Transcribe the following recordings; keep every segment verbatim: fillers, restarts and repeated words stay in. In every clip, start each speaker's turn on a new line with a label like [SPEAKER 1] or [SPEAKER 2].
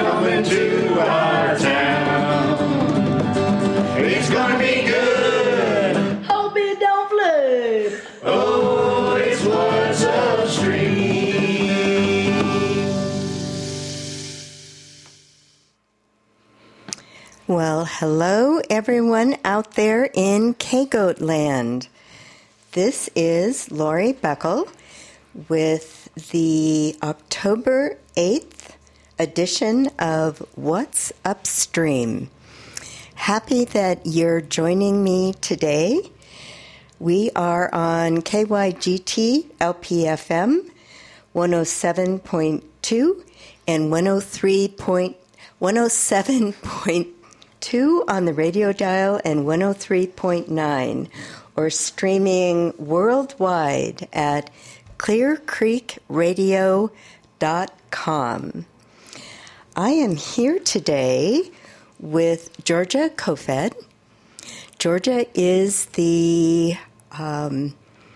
[SPEAKER 1] coming to our town. It's gonna be good.
[SPEAKER 2] Hope it don't flood.
[SPEAKER 1] Oh, it's what's upstream.
[SPEAKER 3] Well, hello everyone out there in K-Goat Land. This is Lori Beckel with the October eighth edition of What's Upstream. Happy that you're joining me today. We are on K Y G T L P F M one oh seven point two and one oh three point one oh seven point two on the radio dial and one oh three point nine, or streaming worldwide at clear creek radio dot com. I am here today with Georgia Kofed. Georgia is the um,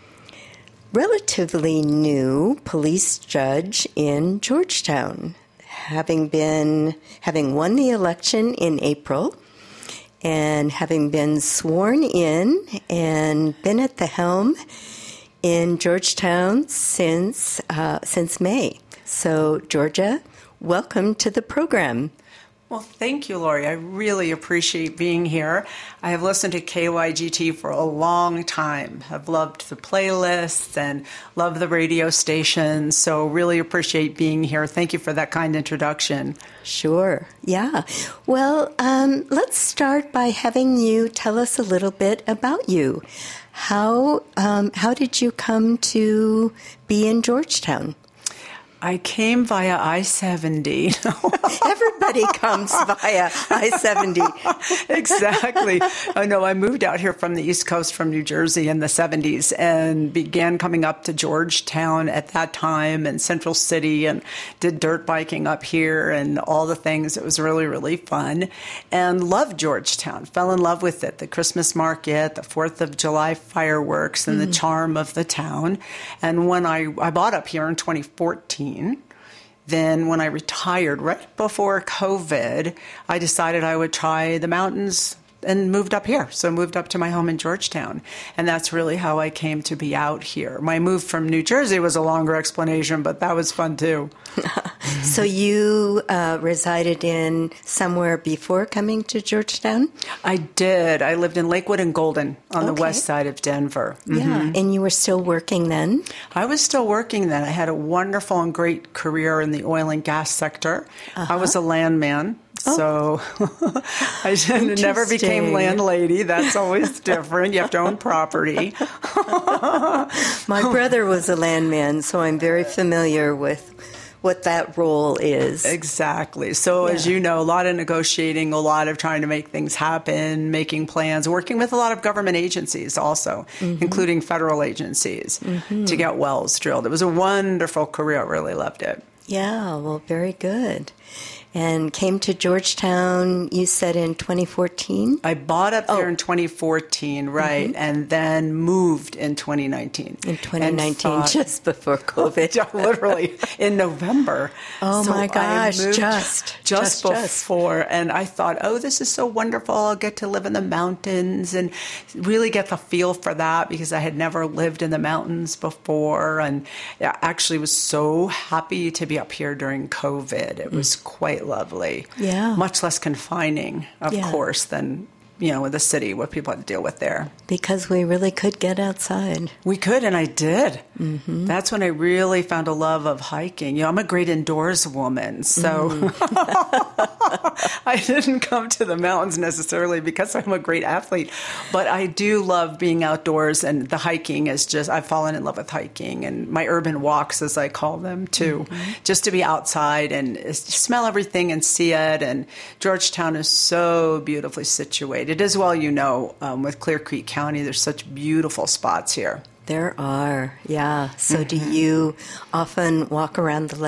[SPEAKER 3] relatively new police judge in Georgetown, having been having won the election in April and having been sworn in and been at the helm in Georgetown since uh, since May. So, Georgia, welcome to the program.
[SPEAKER 4] Well, thank you, Lori. I really appreciate being here. I have listened to K Y G T for a long time. I've loved the playlists and love the radio station, so really appreciate being here. Thank you for that kind introduction.
[SPEAKER 3] Sure. Yeah. Well, um, let's start by having you tell us a little bit about you. How um, how did you come to be in Georgetown?
[SPEAKER 4] I came via I seventy.
[SPEAKER 3] Everybody comes via I seventy.
[SPEAKER 4] Exactly. I know I moved out here from the East Coast from New Jersey in the seventies and began coming up to Georgetown at that time and Central City and did dirt biking up here and all the things. It was really, really fun and loved Georgetown. Fell in love with it. The Christmas market, the fourth of July fireworks, and mm. the charm of the town. And when I, I bought up here in twenty fourteen, then when I retired right before COVID, I decided I would try the mountains and moved up here. So I moved up to my home in Georgetown. And that's really how I came to be out here. My move from New Jersey was a longer explanation, but that was fun too.
[SPEAKER 3] So you uh, resided in somewhere before coming to Georgetown?
[SPEAKER 4] I did. I lived in Lakewood and Golden on okay. the west side of Denver.
[SPEAKER 3] Yeah. Mm-hmm. And you were still working then?
[SPEAKER 4] I was still working then. I had a wonderful and great career in the oil and gas sector. Uh-huh. I was a landman. So oh. I never became landlady. That's always different. You have to own property.
[SPEAKER 3] My brother was a landman, so I'm very familiar with what that role is.
[SPEAKER 4] Exactly. So yeah. as you know, a lot of negotiating, a lot of trying to make things happen, making plans, working with a lot of government agencies also, mm-hmm. including federal agencies, mm-hmm. to get wells drilled. It was a wonderful career. I really loved it.
[SPEAKER 3] Yeah, well, very good. And came to Georgetown, you said, in twenty fourteen?
[SPEAKER 4] I bought up oh. there in twenty fourteen, right, mm-hmm. and then moved in twenty nineteen.
[SPEAKER 3] In twenty nineteen, thought, just before COVID.
[SPEAKER 4] Literally, in November.
[SPEAKER 3] Oh, so my gosh, just,
[SPEAKER 4] just. Just before. Just. And I thought, oh, this is so wonderful. I'll get to live in the mountains and really get the feel for that because I had never lived in the mountains before. And I actually was so happy to be up here during COVID. It was mm. quite lovely.
[SPEAKER 3] Yeah.
[SPEAKER 4] Much less confining, of
[SPEAKER 3] yeah.
[SPEAKER 4] course, than, you know, with the city, what people had to deal with there.
[SPEAKER 3] Because we really could get outside.
[SPEAKER 4] We could, and I did.
[SPEAKER 3] Mm-hmm.
[SPEAKER 4] That's when I really found a love of hiking. You know, I'm a great indoors woman, so mm. I didn't come to the mountains necessarily because I'm a great athlete, but I do love being outdoors, and the hiking is just, I've fallen in love with hiking, and my urban walks, as I call them, too. Mm-hmm. Just to be outside and smell everything and see it, and Georgetown is so beautifully situated. As well, you know, um, with Clear Creek County, there's such beautiful spots here.
[SPEAKER 3] There are, yeah. So
[SPEAKER 4] mm-hmm.
[SPEAKER 3] do you often walk around the lake?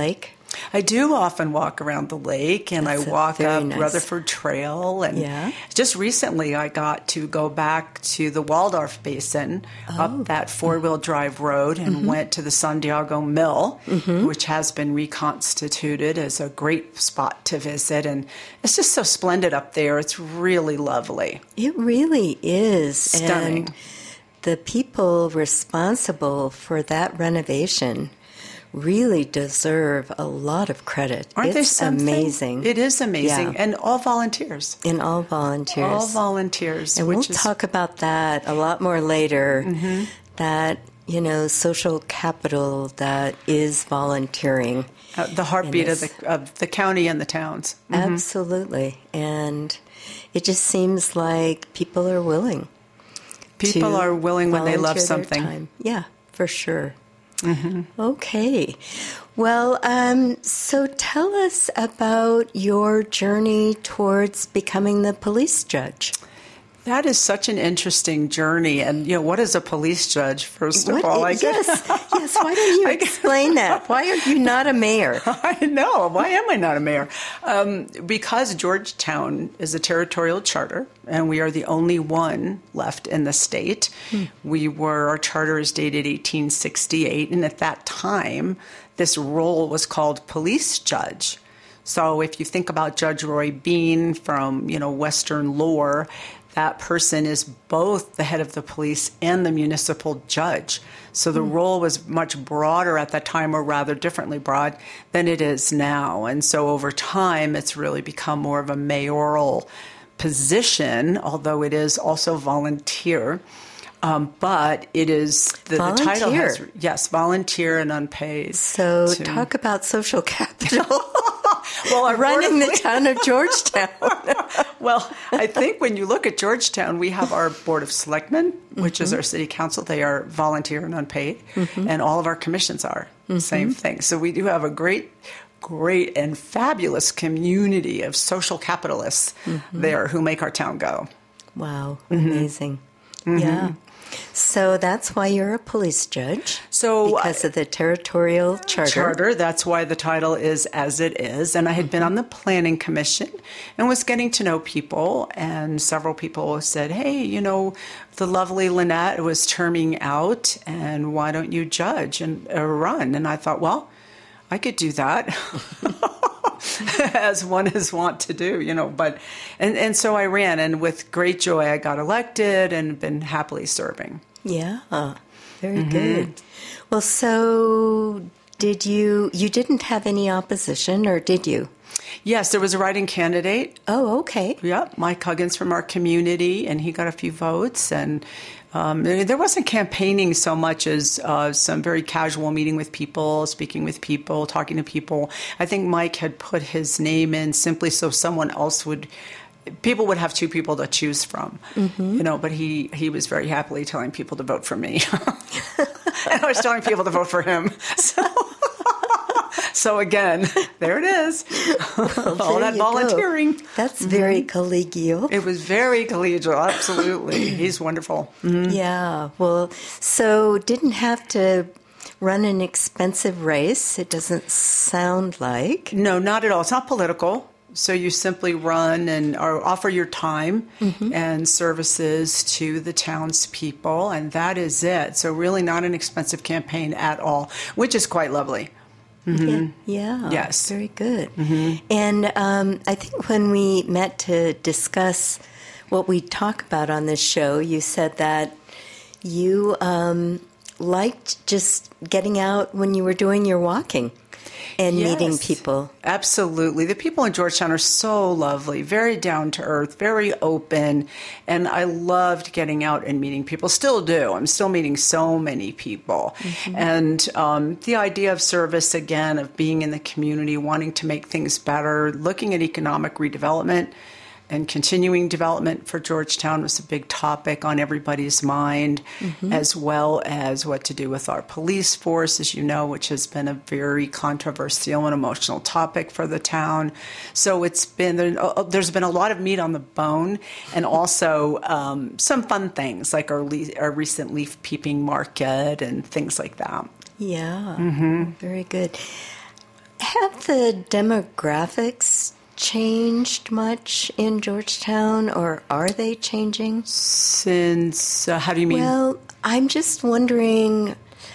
[SPEAKER 4] I do often walk around the lake, and
[SPEAKER 3] That's
[SPEAKER 4] I walk
[SPEAKER 3] very
[SPEAKER 4] up
[SPEAKER 3] nice.
[SPEAKER 4] Rutherford Trail. And
[SPEAKER 3] Yeah.
[SPEAKER 4] just recently, I got to go back to the Waldorf Basin
[SPEAKER 3] Oh.
[SPEAKER 4] up that four-wheel drive road and
[SPEAKER 3] Mm-hmm.
[SPEAKER 4] went to the San Diego Mill, which has been reconstituted as a great spot to visit. And it's just so splendid up there. It's really lovely.
[SPEAKER 3] It really is.
[SPEAKER 4] Stunning.
[SPEAKER 3] And the people responsible for that renovation really deserve a lot of credit.
[SPEAKER 4] Aren't they
[SPEAKER 3] it's
[SPEAKER 4] something?
[SPEAKER 3] amazing.
[SPEAKER 4] It is amazing.
[SPEAKER 3] Yeah.
[SPEAKER 4] And all volunteers.
[SPEAKER 3] In all volunteers.
[SPEAKER 4] All volunteers.
[SPEAKER 3] And we'll
[SPEAKER 4] which is
[SPEAKER 3] talk about that a lot more later.
[SPEAKER 4] Mm-hmm.
[SPEAKER 3] That, you know, social capital that is volunteering.
[SPEAKER 4] uh, the heartbeat of
[SPEAKER 3] this.
[SPEAKER 4] the, of the county and the towns.
[SPEAKER 3] Absolutely. And it just seems like people are willing.
[SPEAKER 4] People
[SPEAKER 3] to
[SPEAKER 4] are willing when they love
[SPEAKER 3] volunteer their
[SPEAKER 4] something.
[SPEAKER 3] time. Yeah, for sure.
[SPEAKER 4] Mm-hmm.
[SPEAKER 3] Okay. Well, um, so tell us about your journey towards becoming the police judge.
[SPEAKER 4] That is such an interesting journey. And, you know, what is a police judge, first of
[SPEAKER 3] What
[SPEAKER 4] all?
[SPEAKER 3] i-
[SPEAKER 4] I
[SPEAKER 3] yes, yes. Why don't you explain that? Why are you not a mayor?
[SPEAKER 4] I know. Why am I not a mayor? Um, because Georgetown is a territorial charter, and we are the only one left in the state.
[SPEAKER 3] Hmm.
[SPEAKER 4] We were, our charter is dated eighteen sixty-eight, and at that time, this role was called police judge. So if you think about Judge Roy Bean from, you know, Western lore, that person is both the head of the police and the municipal judge. So the role was much broader at that time, or rather differently broad, than it is now. And so over time, it's really become more of a mayoral position, although it is also volunteer. Um, but it is, the, the title has,
[SPEAKER 3] Volunteer.
[SPEAKER 4] yes, volunteer and unpaid.
[SPEAKER 3] So
[SPEAKER 4] to-
[SPEAKER 3] talk about social capital.
[SPEAKER 4] well, our
[SPEAKER 3] Running
[SPEAKER 4] board
[SPEAKER 3] the
[SPEAKER 4] of-
[SPEAKER 3] town of Georgetown.
[SPEAKER 4] Well, I think when you look at Georgetown, we have our Board of Selectmen, which
[SPEAKER 3] Mm-hmm.
[SPEAKER 4] is our city council. They are volunteer and unpaid. And all of our commissions are the same
[SPEAKER 3] Mm-hmm.
[SPEAKER 4] thing. So we do have a great, great and fabulous community of social capitalists
[SPEAKER 3] Mm-hmm.
[SPEAKER 4] there who make our town go.
[SPEAKER 3] Wow,
[SPEAKER 4] Mm-hmm.
[SPEAKER 3] amazing. Yeah. So that's why you're a police judge.
[SPEAKER 4] So
[SPEAKER 3] because of the territorial charter.
[SPEAKER 4] charter. That's why the title is as it is. And I had been on the planning commission and was getting to know people. And several people said, hey, you know, the lovely Lynette was terming out, and why don't you judge and uh, run? And I thought, well, I could do that. As one is wont to do, you know, but, and, and so I ran, and with great joy, I got elected and been happily serving.
[SPEAKER 3] Yeah, very
[SPEAKER 4] Mm-hmm.
[SPEAKER 3] good. Well, so did you, you didn't have any opposition, or did you?
[SPEAKER 4] Yes, there was a writing candidate.
[SPEAKER 3] Oh, okay.
[SPEAKER 4] Yeah, Mike Huggins from our community, and he got a few votes. And um, there wasn't campaigning so much as uh, some very casual meeting with people, speaking with people, talking to people. I think Mike had put his name in simply so someone else would, people would have two people to choose from,
[SPEAKER 3] Mm-hmm.
[SPEAKER 4] you know, but he, he was very happily telling people to vote for me. And I was telling people to vote for him. So, so again, there it is. All
[SPEAKER 3] There
[SPEAKER 4] that
[SPEAKER 3] you go.
[SPEAKER 4] volunteering.
[SPEAKER 3] That's very collegial.
[SPEAKER 4] It was very collegial, absolutely. He's wonderful.
[SPEAKER 3] Yeah. Well, so didn't have to run an expensive race. It doesn't sound like.
[SPEAKER 4] No, not at all. It's not political. So you simply run and or offer your time and services to the townspeople, and that is it. So really not an expensive campaign at all, which is quite lovely.
[SPEAKER 3] Yeah. Yeah.
[SPEAKER 4] Yes.
[SPEAKER 3] Very good. And um, I think when we met to discuss what we talk about on this show, you said that you um, liked just getting out when you were doing your walking and meeting
[SPEAKER 4] Yes,
[SPEAKER 3] people.
[SPEAKER 4] Absolutely. The people in Georgetown are so lovely, very down to earth, very open. And I loved getting out and meeting people. Still do. I'm still meeting so many people.
[SPEAKER 3] Mm-hmm.
[SPEAKER 4] And um, the idea of service, again, of being in the community, wanting to make things better, looking at economic redevelopment and continuing development for Georgetown was a big topic on everybody's mind,
[SPEAKER 3] Mm-hmm.
[SPEAKER 4] as well as what to do with our police force, as you know, which has been a very controversial and emotional topic for the town. So it's been, there's been a lot of meat on the bone, and also um, some fun things like our, le- our recent leaf peeping market and things like that.
[SPEAKER 3] Yeah.
[SPEAKER 4] Mm-hmm.
[SPEAKER 3] Very good. Have the demographics changed much in Georgetown, or are they changing?
[SPEAKER 4] Since, uh, how do you mean?
[SPEAKER 3] Well, I'm just wondering,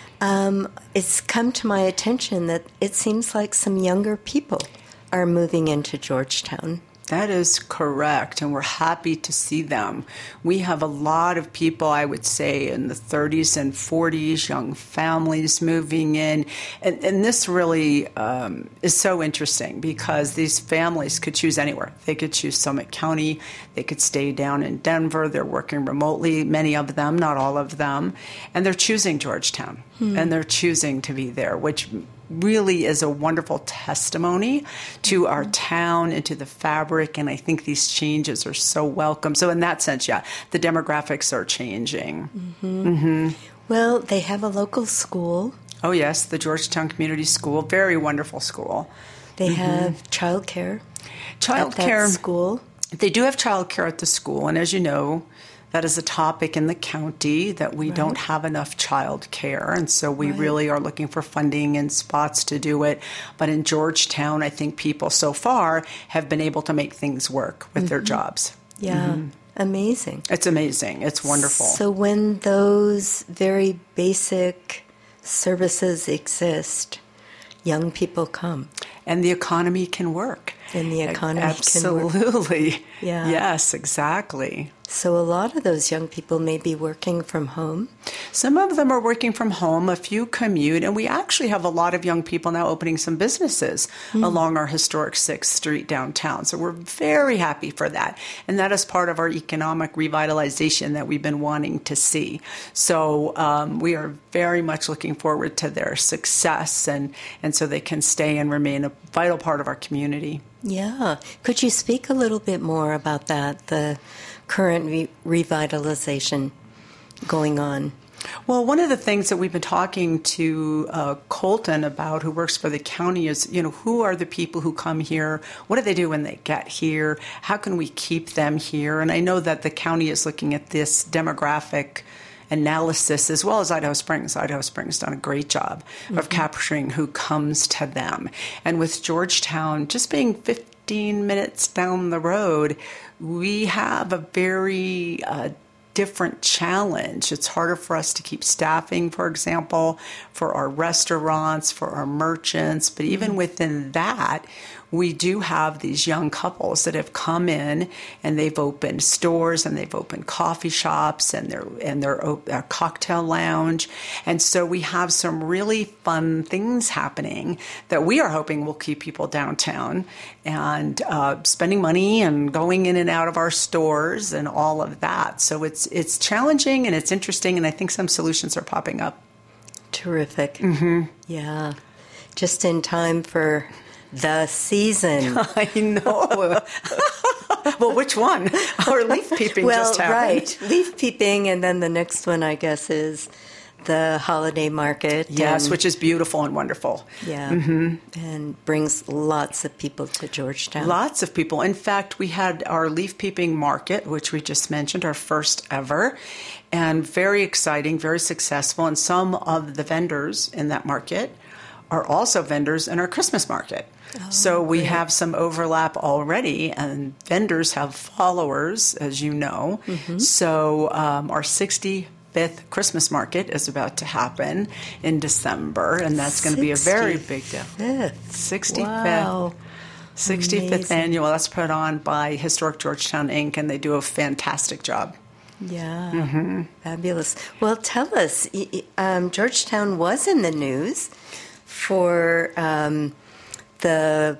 [SPEAKER 3] um, it's come to my attention that it seems like some younger people are moving into Georgetown.
[SPEAKER 4] That is correct, and we're happy to see them. We have a lot of people, I would say, in the thirties and forties, young families moving in. And, and this really um, is so interesting because these families could choose anywhere. They could choose Summit County. They could stay down in Denver. They're working remotely, many of them, not all of them. And they're choosing Georgetown, hmm. and they're choosing to be there, which really is a wonderful testimony to our town and to the fabric, and I think these changes are so welcome. So in that sense, yeah, the demographics are changing.
[SPEAKER 3] Mm-hmm.
[SPEAKER 4] Mm-hmm.
[SPEAKER 3] Well, they have a local school.
[SPEAKER 4] Oh, yes, the Georgetown Community School, very wonderful school.
[SPEAKER 3] They
[SPEAKER 4] mm-hmm.
[SPEAKER 3] have childcare
[SPEAKER 4] Child
[SPEAKER 3] at
[SPEAKER 4] care.
[SPEAKER 3] that school.
[SPEAKER 4] They do have childcare at the school, and as you know, that is a topic in the county that we right. don't have enough child care, and so we right. really are looking for funding and spots to do it. But in Georgetown, I think people so far have been able to make things work with mm-hmm. their jobs.
[SPEAKER 3] Yeah, mm-hmm. amazing.
[SPEAKER 4] It's amazing. It's wonderful.
[SPEAKER 3] So when those very basic services exist, young people come.
[SPEAKER 4] And the economy can work.
[SPEAKER 3] And the economy
[SPEAKER 4] Absolutely.
[SPEAKER 3] can work.
[SPEAKER 4] Absolutely.
[SPEAKER 3] Yeah.
[SPEAKER 4] Yes, exactly.
[SPEAKER 3] So a lot of those young people may be working from home.
[SPEAKER 4] Some of them are working from home, a few commute, and we actually have a lot of young people now opening some businesses mm. along our historic sixth Street downtown. So we're very happy for that. And that is part of our economic revitalization that we've been wanting to see. So um, we are very much looking forward to their success, and, and so they can stay and remain a vital part of our community.
[SPEAKER 3] Yeah. Could you speak a little bit more about that, the current re- revitalization going on?
[SPEAKER 4] Well, one of the things that we've been talking to uh, Colton about, who works for the county, is, you know, who are the people who come here? What do they do when they get here? How can we keep them here? And I know that the county is looking at this demographic analysis as well as Idaho Springs. Idaho Springs done a great job mm-hmm. of capturing who comes to them. And with Georgetown just being fifteen minutes down the road, we have a very uh, different challenge. It's harder for us to keep staffing, for example, for our restaurants, for our merchants. But even mm-hmm. within that, we do have these young couples that have come in and they've opened stores and they've opened coffee shops and they're and they're a cocktail lounge. And so we have some really fun things happening that we are hoping will keep people downtown and uh, spending money and going in and out of our stores and all of that. So it's it's challenging and it's interesting, and I think some solutions are popping up.
[SPEAKER 3] Terrific.
[SPEAKER 4] Mm-hmm.
[SPEAKER 3] Yeah. Just in time for the season.
[SPEAKER 4] I know. Well, which one? Our leaf peeping
[SPEAKER 3] well,
[SPEAKER 4] just happened.
[SPEAKER 3] Right. Leaf peeping, and then the next one, I guess, is the holiday market.
[SPEAKER 4] Yes,
[SPEAKER 3] and,
[SPEAKER 4] which is beautiful and wonderful.
[SPEAKER 3] Yeah.
[SPEAKER 4] Mm-hmm.
[SPEAKER 3] And brings lots of people to Georgetown.
[SPEAKER 4] Lots of people. In fact, we had our leaf peeping market, which we just mentioned, our first ever, and very exciting, very successful. And some of the vendors in that market are also vendors in our Christmas market. Oh, so we great. have some overlap already, and vendors have followers, as you know. Mm-hmm. So um, our sixty-fifth Christmas market is about to happen in December, and that's going to be a very big deal. sixty-fifth.
[SPEAKER 3] Wow.
[SPEAKER 4] sixty-fifth Amazing. Annual. That's put on by Historic Georgetown, Incorporated, and they do a fantastic job.
[SPEAKER 3] Yeah,
[SPEAKER 4] mm-hmm.
[SPEAKER 3] Fabulous. Well, tell us, um, Georgetown was in the news for um, the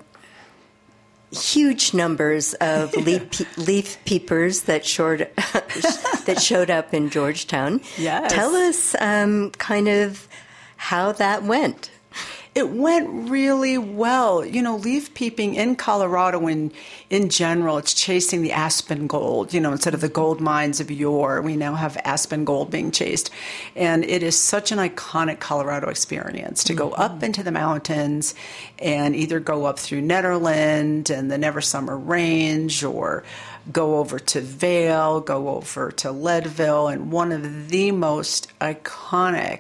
[SPEAKER 3] huge numbers of leaf, leaf peepers that showed, that showed up in Georgetown.
[SPEAKER 4] Yes.
[SPEAKER 3] Tell us um, kind of how that went.
[SPEAKER 4] It went really well. You know, leaf peeping in Colorado in, in general, it's chasing the aspen gold. You know, instead of the gold mines of yore, we now have aspen gold being chased. And it is such an iconic Colorado experience to mm-hmm. go up into the mountains and either go up through Netherland and the Never Summer Range, or go over to Vail, go over to Leadville, and one of the most iconic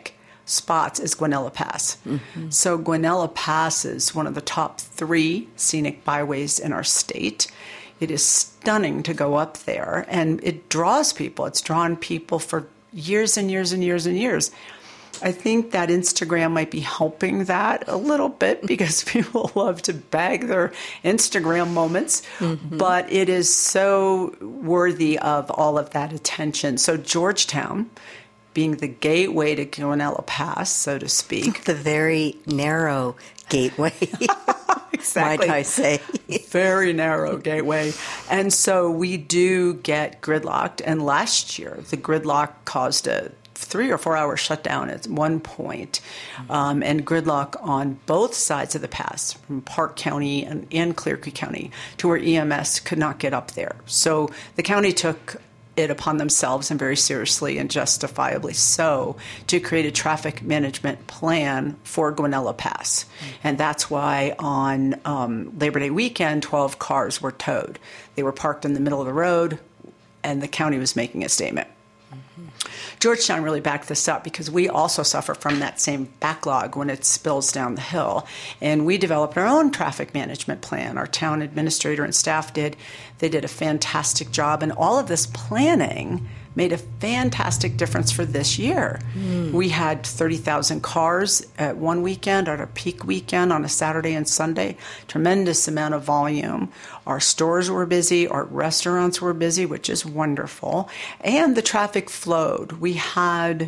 [SPEAKER 4] spots is Guanella Pass. Mm-hmm. So Guanella Pass is one of the top three scenic byways in our state. It is stunning to go up there, and it draws people. It's drawn people for years and years and years and years. I think that Instagram might be helping that a little bit because people love to bag their Instagram moments, mm-hmm. but it is so worthy of all of that attention. So Georgetown, being the gateway to Guanella Pass, so to speak.
[SPEAKER 3] The very narrow gateway.
[SPEAKER 4] Exactly.
[SPEAKER 3] Might I say.
[SPEAKER 4] Very narrow gateway. And so we do get gridlocked. And last year, the gridlock caused a three or four hour shutdown at one point, um, and gridlock on both sides of the pass, from Park County and, and Clear Creek County, to where E M S could not get up there. So the county took it upon themselves, and very seriously and justifiably so, to create a traffic management plan for Guanella Pass. Mm-hmm. And that's why on um, Labor Day weekend, twelve cars were towed. They were parked in the middle of the road, and the county was making a statement. Mm-hmm. Georgetown really backed this up because we also suffer from that same backlog when it spills down the hill. And we developed our own traffic management plan. Our town administrator and staff did. They did a fantastic job. And all of this planning made a fantastic difference for this year. Mm. We had thirty thousand cars at one weekend, at our peak weekend on a Saturday and Sunday. Tremendous amount of volume. Our stores were busy. Our restaurants were busy, which is wonderful. And the traffic flowed. We had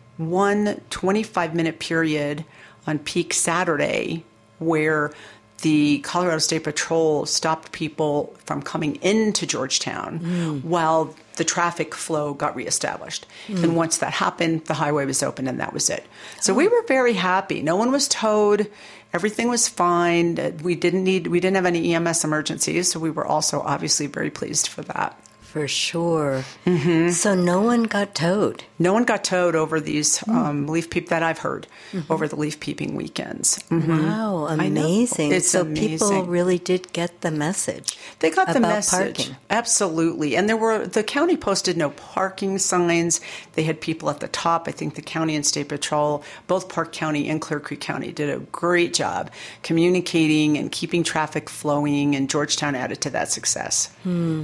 [SPEAKER 4] one twenty-five minute period on peak Saturday where the Colorado State Patrol stopped people from coming into Georgetown mm. while the traffic flow got reestablished. Mm. And once that happened, the highway was open, and that was it. So oh. we were very happy. No one was towed. Everything was fine. We didn't need, we didn't have any E M S emergencies, so we were also obviously very pleased for that.
[SPEAKER 3] For sure. Mm-hmm. So no one got towed?
[SPEAKER 4] No one got towed over these um, leaf peep that I've heard mm-hmm. over the leaf peeping weekends.
[SPEAKER 3] Mm-hmm. Wow, amazing.
[SPEAKER 4] It's
[SPEAKER 3] so
[SPEAKER 4] amazing.
[SPEAKER 3] People really did get the message.
[SPEAKER 4] They got the
[SPEAKER 3] about
[SPEAKER 4] message.
[SPEAKER 3] Parking.
[SPEAKER 4] Absolutely. And there were, the county posted no parking signs. They had people at the top. I think the county and state patrol, both Park County and Clear Creek County, did a great job communicating and keeping traffic flowing, and Georgetown added to that success.
[SPEAKER 3] Hmm.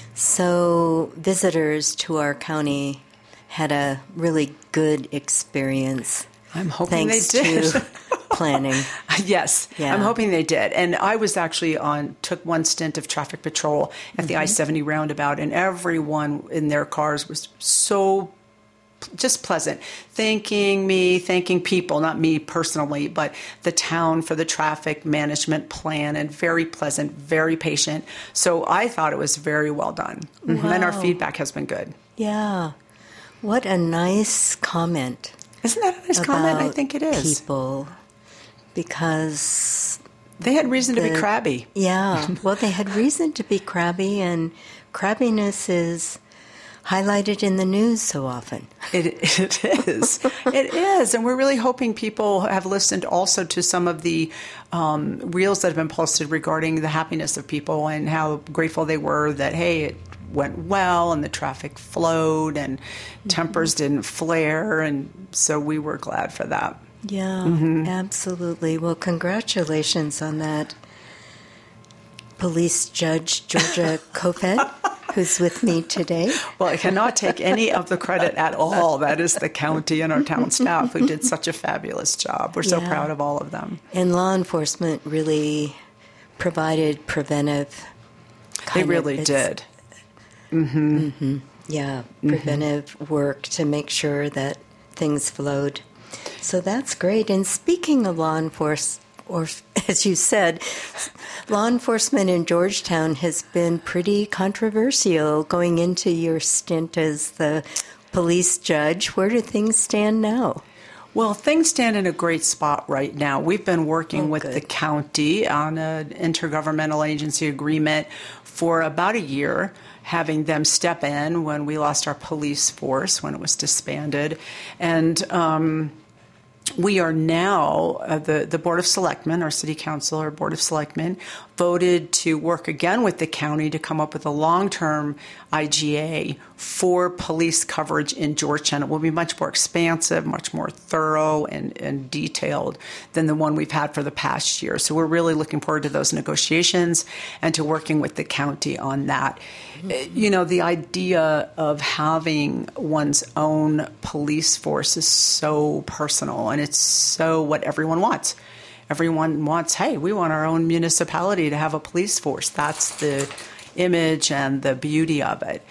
[SPEAKER 3] So visitors to our county had a really good experience.
[SPEAKER 4] I'm hoping
[SPEAKER 3] thanks
[SPEAKER 4] they did.
[SPEAKER 3] To planning.
[SPEAKER 4] Yes,
[SPEAKER 3] yeah.
[SPEAKER 4] I'm hoping they did. And I was actually on, took one stint of traffic patrol at the mm-hmm. I seventy roundabout, and everyone in their cars was so just pleasant, thanking me, thanking people, not me personally, but the town for the traffic management plan, and very pleasant, very patient. So I thought it was very well done. Wow. And our feedback has been good.
[SPEAKER 3] Yeah. What a nice comment.
[SPEAKER 4] Isn't that a nice comment? I think it is.
[SPEAKER 3] People, because
[SPEAKER 4] they had reason
[SPEAKER 3] the,
[SPEAKER 4] to be crabby.
[SPEAKER 3] Yeah. Well, they had reason to be crabby, and crabbiness is highlighted in the news so often.
[SPEAKER 4] It, it is. It is. And we're really hoping people have listened also to some of the um, reels that have been posted regarding the happiness of people and how grateful they were that, hey, it went well and the traffic flowed and mm-hmm. tempers didn't flare. And so we were glad for that.
[SPEAKER 3] Yeah, mm-hmm. absolutely. Well, congratulations on that. Police Judge Georgia Kofed, who's with me today.
[SPEAKER 4] Well, I cannot take any of the credit at all. That is the county and our town staff who did such a fabulous job. We're so yeah. proud of all of them.
[SPEAKER 3] And law enforcement really provided preventive kind
[SPEAKER 4] They really
[SPEAKER 3] of,
[SPEAKER 4] did. Mm-hmm.
[SPEAKER 3] Mm-hmm. Yeah, preventive mm-hmm. work to make sure that things flowed. So that's great. And speaking of law enforcement, or as you said, law enforcement in Georgetown has been pretty controversial going into your stint as the police judge. Where do things stand now?
[SPEAKER 4] Well, things stand in a great spot right now. We've been working oh, with
[SPEAKER 3] good.
[SPEAKER 4] the county on an intergovernmental agency agreement for about a year, having them step in when we lost our police force, when it was disbanded. And um we are now, uh, the, the Board of Selectmen, our City Council, our Board of Selectmen, voted to work again with the county to come up with a long-term I G A for police coverage in Georgetown. It will be much more expansive, much more thorough and, and detailed than the one we've had for the past year. So we're really looking forward to those negotiations and to working with the county on that. Mm-hmm. You know, the idea of having one's own police force is so personal, and it's so what everyone wants. Everyone wants, hey, we want our own municipality to have a police force. That's the image and the beauty of it.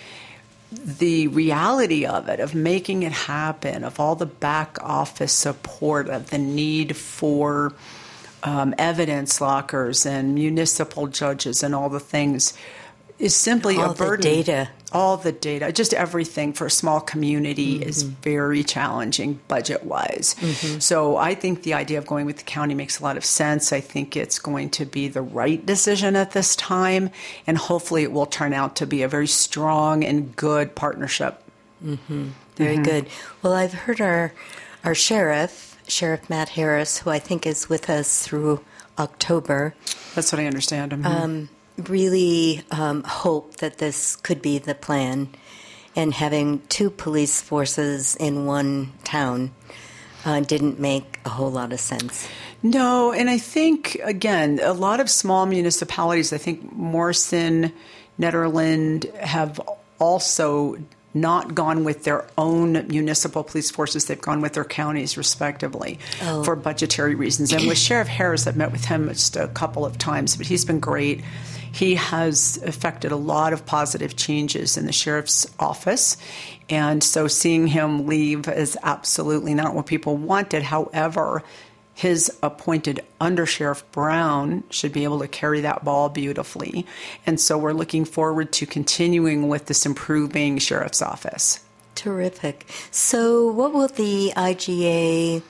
[SPEAKER 4] The reality of it, of making it happen, of all the back office support, of the need for um, evidence lockers and municipal judges and all the things, is simply
[SPEAKER 3] all
[SPEAKER 4] a burden.
[SPEAKER 3] The data.
[SPEAKER 4] All the data, just everything for a small community mm-hmm. is very challenging budget-wise. Mm-hmm. So I think the idea of going with the county makes a lot of sense. I think it's going to be the right decision at this time, and hopefully it will turn out to be a very strong and good partnership.
[SPEAKER 3] Mm-hmm. Very mm-hmm. good. Well, I've heard our our sheriff, Sheriff Matt Harris, who I think is with us through October.
[SPEAKER 4] That's what I understand. Mm-hmm. Um,
[SPEAKER 3] really um, hope that this could be the plan, and having two police forces in one town uh, didn't make a whole lot of sense.
[SPEAKER 4] No, and I think, again, a lot of small municipalities, I think Morrison, Nederland, have also not gone with their own municipal police forces. They've gone with their counties, respectively, oh. for budgetary reasons. And with Sheriff Harris, I've met with him just a couple of times, but he's been great. He has effected a lot of positive changes in the sheriff's office. And so seeing him leave is absolutely not what people wanted. However, his appointed Undersheriff Brown should be able to carry that ball beautifully. And so we're looking forward to continuing with this improving sheriff's office.
[SPEAKER 3] Terrific. So what will the I G A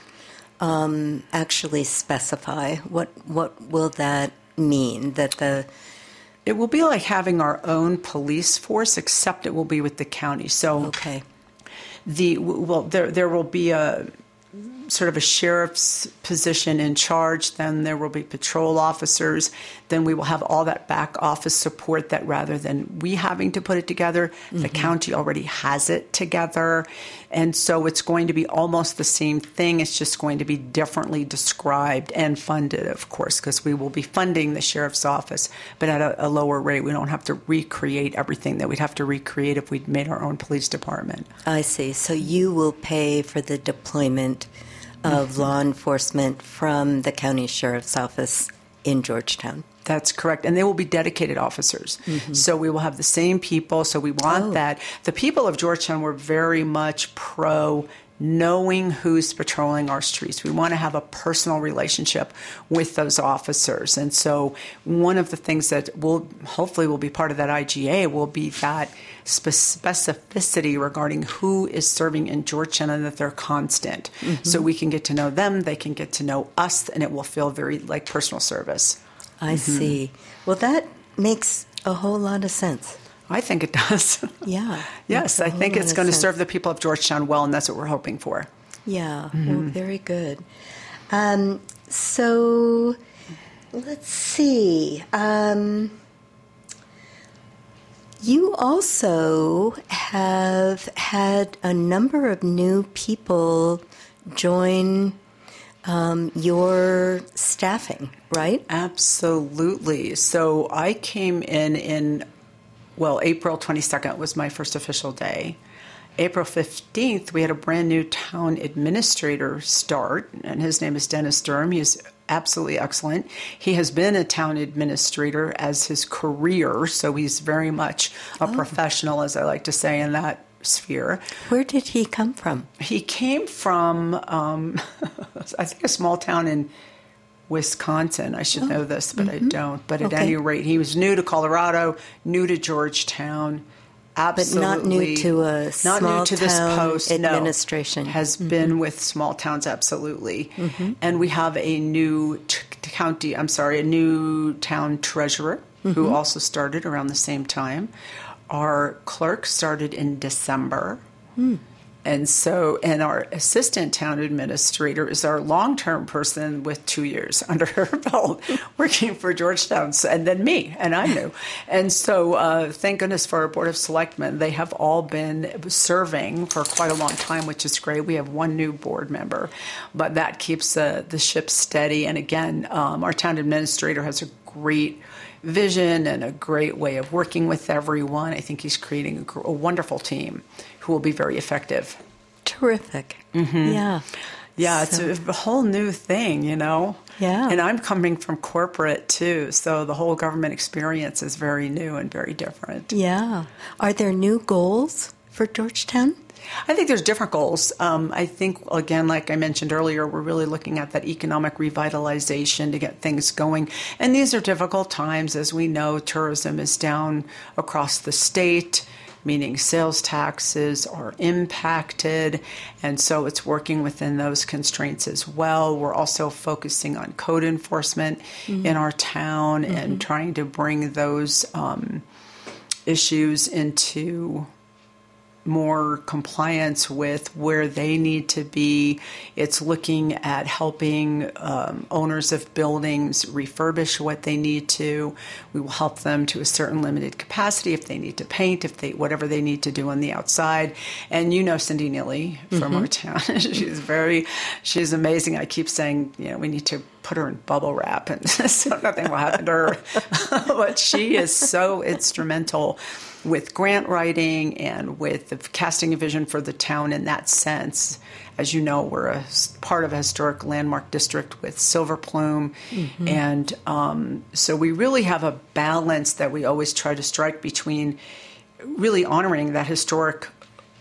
[SPEAKER 3] um, actually specify? What what will that mean? That the
[SPEAKER 4] It will be like having our own police force, except it will be with the county. So
[SPEAKER 3] okay.
[SPEAKER 4] the well, there there will be a sort of a sheriff's position in charge. Then there will be patrol officers. Then we will have all that back office support that rather than we having to put it together, mm-hmm. the county already has it together. And so it's going to be almost the same thing. It's just going to be differently described and funded, of course, because we will be funding the sheriff's office, but at a, a lower rate. We don't have to recreate everything that we'd have to recreate if we'd made our own police department.
[SPEAKER 3] I see. So you will pay for the deployment of mm-hmm. law enforcement from the county sheriff's office in Georgetown.
[SPEAKER 4] That's correct. And they will be dedicated officers. Mm-hmm. So we will have the same people. So we want oh. that. The people of Georgetown were very much pro knowing who's patrolling our streets. We want to have a personal relationship with those officers. And so one of the things that will hopefully will be part of that I G A will be that specificity regarding who is serving in Georgetown and that they're constant. Mm-hmm. So we can get to know them, they can get to know us, and it will feel very like personal service.
[SPEAKER 3] I mm-hmm. see. Well, that makes a whole lot of sense.
[SPEAKER 4] I think it does.
[SPEAKER 3] Yeah.
[SPEAKER 4] Yes, I think it's going to serve the people of Georgetown well, and that's what we're hoping for.
[SPEAKER 3] Yeah, mm-hmm. well, very good. Um, so let's see. Um, you also have had a number of new people join Um, your staffing, right?
[SPEAKER 4] Absolutely. So I came in in, well, April twenty-second was my first official day. April fifteenth, we had a brand new town administrator start, and his name is Dennis Durham. He's absolutely excellent. He has been a town administrator as his career, so he's very much a oh. professional, as I like to say, in that sphere.
[SPEAKER 3] Where did he come from?
[SPEAKER 4] He came from, um, I think, a small town in Wisconsin. I should oh. know this, but mm-hmm. I don't. But at okay. any rate, he was new to Colorado, new to Georgetown. Absolutely.
[SPEAKER 3] But not new to a small
[SPEAKER 4] not new to this
[SPEAKER 3] town
[SPEAKER 4] post,
[SPEAKER 3] administration.
[SPEAKER 4] No, has
[SPEAKER 3] mm-hmm.
[SPEAKER 4] been with small towns, absolutely. Mm-hmm. And we have a new t- county, I'm sorry, a new town treasurer mm-hmm. who also started around the same time. Our clerk started in December. Mm. And so, and our assistant town administrator is our long-term person with two years under her belt working for Georgetown, and then me, and I'm new. And so, uh, thank goodness for our Board of Selectmen. They have all been serving for quite a long time, which is great. We have one new board member, but that keeps uh, the ship steady. And again, um, our town administrator has a great vision and a great way of working with everyone. I think he's creating a, a wonderful team who will be very effective.
[SPEAKER 3] Terrific.
[SPEAKER 4] Mm-hmm.
[SPEAKER 3] Yeah.
[SPEAKER 4] Yeah,
[SPEAKER 3] So-
[SPEAKER 4] it's a, a whole new thing, you know?
[SPEAKER 3] Yeah.
[SPEAKER 4] And I'm coming from corporate, too, so the whole government experience is very new and very different.
[SPEAKER 3] Yeah. Are there new goals for Georgetown?
[SPEAKER 4] I think there's different goals. Um, I think, again, like I mentioned earlier, we're really looking at that economic revitalization to get things going. And these are difficult times. As we know, tourism is down across the state, meaning sales taxes are impacted. And so it's working within those constraints as well. We're also focusing on code enforcement mm-hmm. in our town mm-hmm. and trying to bring those um, issues into more compliance with where they need to be. It's looking at helping um, owners of buildings refurbish what they need to. We will help them to a certain limited capacity if they need to paint, if they whatever they need to do on the outside. And you know Cindy Neely from mm-hmm. our town. She's very, she's amazing. I keep saying, you know, we need to put her in bubble wrap and so nothing will happen to her. But she is so instrumental with grant writing and with the casting a vision for the town in that sense. As you know, we're a part of a historic landmark district with Silver Plume. Mm-hmm. And um, so we really have a balance that we always try to strike between really honoring that historic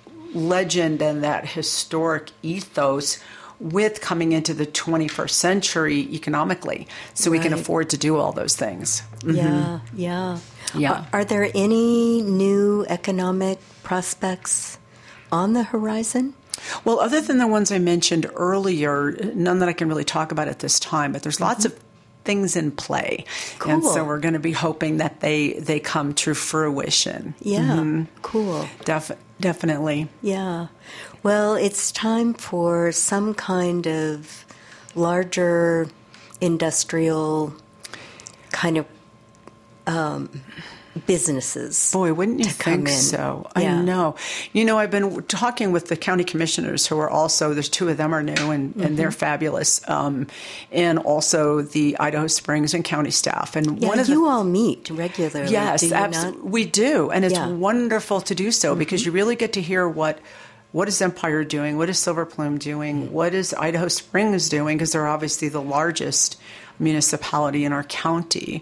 [SPEAKER 4] legend and that historic ethos with coming into the twenty-first century economically, so right. we can afford to do all those things. Mm-hmm.
[SPEAKER 3] Yeah, yeah.
[SPEAKER 4] Yeah.
[SPEAKER 3] Are, are there any new economic prospects on the horizon?
[SPEAKER 4] Well, other than the ones I mentioned earlier, none that I can really talk about at this time, but there's mm-hmm. lots of things in play.
[SPEAKER 3] Cool.
[SPEAKER 4] And so we're going to be hoping that they, they come to fruition.
[SPEAKER 3] Yeah,
[SPEAKER 4] mm-hmm.
[SPEAKER 3] cool.
[SPEAKER 4] Def- definitely.
[SPEAKER 3] Yeah. Well, it's time for some kind of larger industrial kind of um, businesses.
[SPEAKER 4] Boy, wouldn't you
[SPEAKER 3] to come
[SPEAKER 4] think
[SPEAKER 3] in.
[SPEAKER 4] so?
[SPEAKER 3] Yeah.
[SPEAKER 4] I know. You know, I've been talking with the county commissioners who are also, there's two of them are new and, mm-hmm. and they're fabulous. Um, and also the Idaho Springs and county staff. And
[SPEAKER 3] yeah,
[SPEAKER 4] one of
[SPEAKER 3] you
[SPEAKER 4] the,
[SPEAKER 3] all meet regularly.
[SPEAKER 4] Yes,
[SPEAKER 3] do you
[SPEAKER 4] absolutely.
[SPEAKER 3] not?
[SPEAKER 4] We do. And it's
[SPEAKER 3] Yeah.
[SPEAKER 4] wonderful to do so mm-hmm. because you really get to hear what What is Empire doing? What is Silver Plume doing? Mm-hmm. What is Idaho Springs doing? Because they're obviously the largest municipality in our county.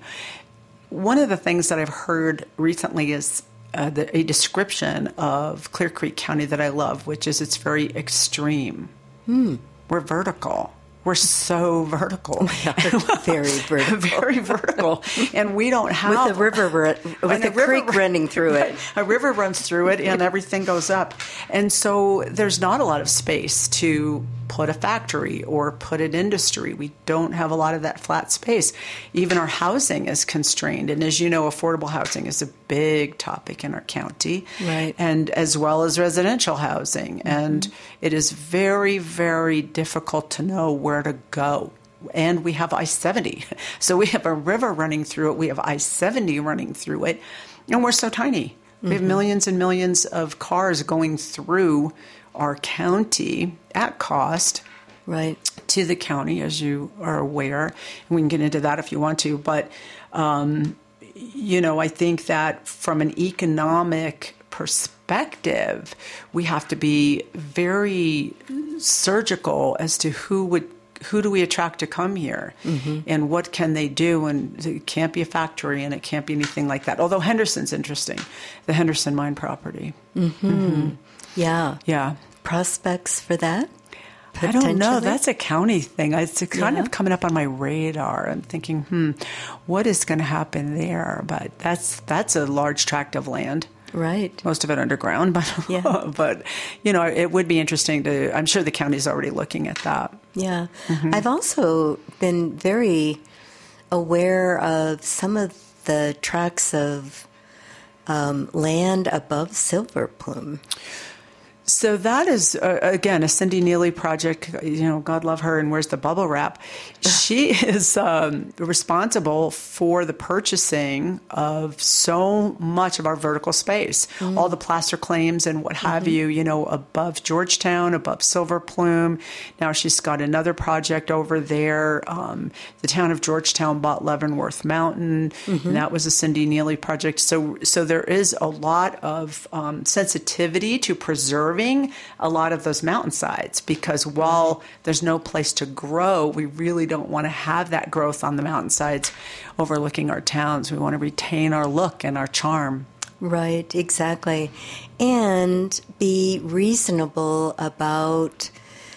[SPEAKER 4] One of the things that I've heard recently is uh, the, a description of Clear Creek County that I love, which is it's very extreme.
[SPEAKER 3] Hmm.
[SPEAKER 4] We're vertical. We're so vertical.
[SPEAKER 3] We are very vertical.
[SPEAKER 4] Very vertical. And we don't have...
[SPEAKER 3] With a river, with a, a creek
[SPEAKER 4] river,
[SPEAKER 3] running through it.
[SPEAKER 4] A river runs through it and everything goes up. And so there's not a lot of space to put a factory or put an industry. We don't have a lot of that flat space. Even our housing is constrained. And as you know, affordable housing is a big topic in our county.
[SPEAKER 3] Right.
[SPEAKER 4] And as well as residential housing. Mm-hmm. And it is very, very difficult to know where to go. And we have I seventy. So we have a river running through it. We have I seventy running through it. And we're so tiny. Mm-hmm. We have millions and millions of cars going through our county at cost.
[SPEAKER 3] Right.
[SPEAKER 4] To the county, as you are aware. And we can get into that if you want to. But, um, you know, I think that from an economic perspective, we have to be very surgical as to who would who do we attract to come here mm-hmm. and what can they do? And it can't be a factory and it can't be anything like that. Although Henderson's interesting, the Henderson mine property.
[SPEAKER 3] Mm-hmm. Mm-hmm. Yeah.
[SPEAKER 4] Yeah.
[SPEAKER 3] Prospects for that?
[SPEAKER 4] I don't know. That's a county thing. It's kind
[SPEAKER 3] yeah.
[SPEAKER 4] of coming up on my radar. I'm thinking, hmm, what is going to happen there? But that's that's a large tract of land.
[SPEAKER 3] Right.
[SPEAKER 4] Most of it underground, but
[SPEAKER 3] yeah.
[SPEAKER 4] but you know, it would be interesting to. I'm sure the county's already looking at that.
[SPEAKER 3] Yeah,
[SPEAKER 4] mm-hmm.
[SPEAKER 3] I've also been very aware of some of the tracts of um, land above Silver Plume.
[SPEAKER 4] So that is, uh, again, a Cindy Neely project. You know, God love her, and where's the bubble wrap? She is um, responsible for the purchasing of so much of our vertical space, mm-hmm. all the plaster claims and what have mm-hmm. you, you know, above Georgetown, above Silver Plume. Now she's got another project over there. Um, the town of Georgetown bought Leavenworth Mountain, mm-hmm. and that was a Cindy Neely project. So, so there is a lot of um, sensitivity to preserve a lot of those mountainsides, because while there's no place to grow, we really don't want to have that growth on the mountainsides overlooking our towns. We want to retain our look and our charm.
[SPEAKER 3] Right, exactly. And be reasonable about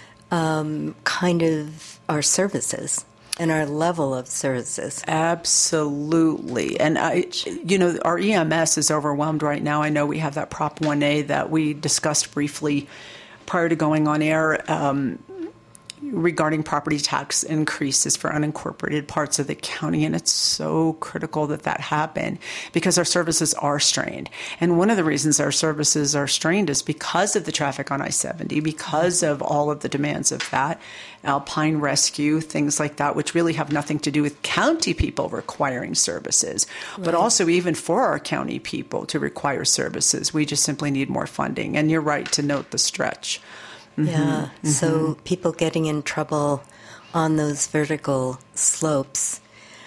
[SPEAKER 3] um, kind of our services and our level of services.
[SPEAKER 4] Absolutely. And, I, you know, our E M S is overwhelmed right now. I know we have that Prop one A that we discussed briefly prior to going on air um, regarding property tax increases for unincorporated parts of the county. And it's so critical that that happen, because our services are strained. And one of the reasons our services are strained is because of the traffic on I seventy, because of all of the demands of that. Alpine Rescue, things like that, which really have nothing to do with county people requiring services, right. but also even for our county people to require services. We just simply need more funding. And you're right to note the stretch. Mm-hmm.
[SPEAKER 3] Yeah, mm-hmm. So people getting in trouble on those vertical slopes,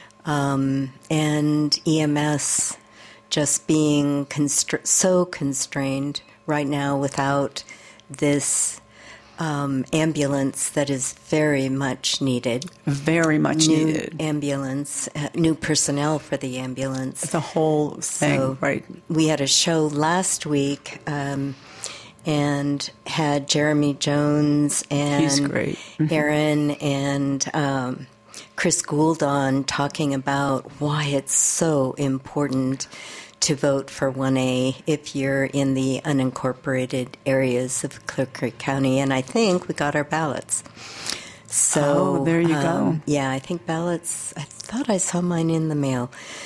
[SPEAKER 3] um, and E M S just being constra- so constrained right now without this Um, ambulance that is very much needed.
[SPEAKER 4] Very much
[SPEAKER 3] new
[SPEAKER 4] needed.
[SPEAKER 3] Ambulance, uh, new personnel for the ambulance.
[SPEAKER 4] The whole thing,
[SPEAKER 3] so
[SPEAKER 4] right.
[SPEAKER 3] We had a show last week um, and had Jeremy Jones and
[SPEAKER 4] He's great. Mm-hmm.
[SPEAKER 3] Aaron and um, Chris Gould on talking about why it's so important to vote for one A if you're in the unincorporated areas of Clear Creek County. And I think we got our ballots. So
[SPEAKER 4] oh, there you um, go.
[SPEAKER 3] Yeah, I think ballots, I thought I saw mine in the mail.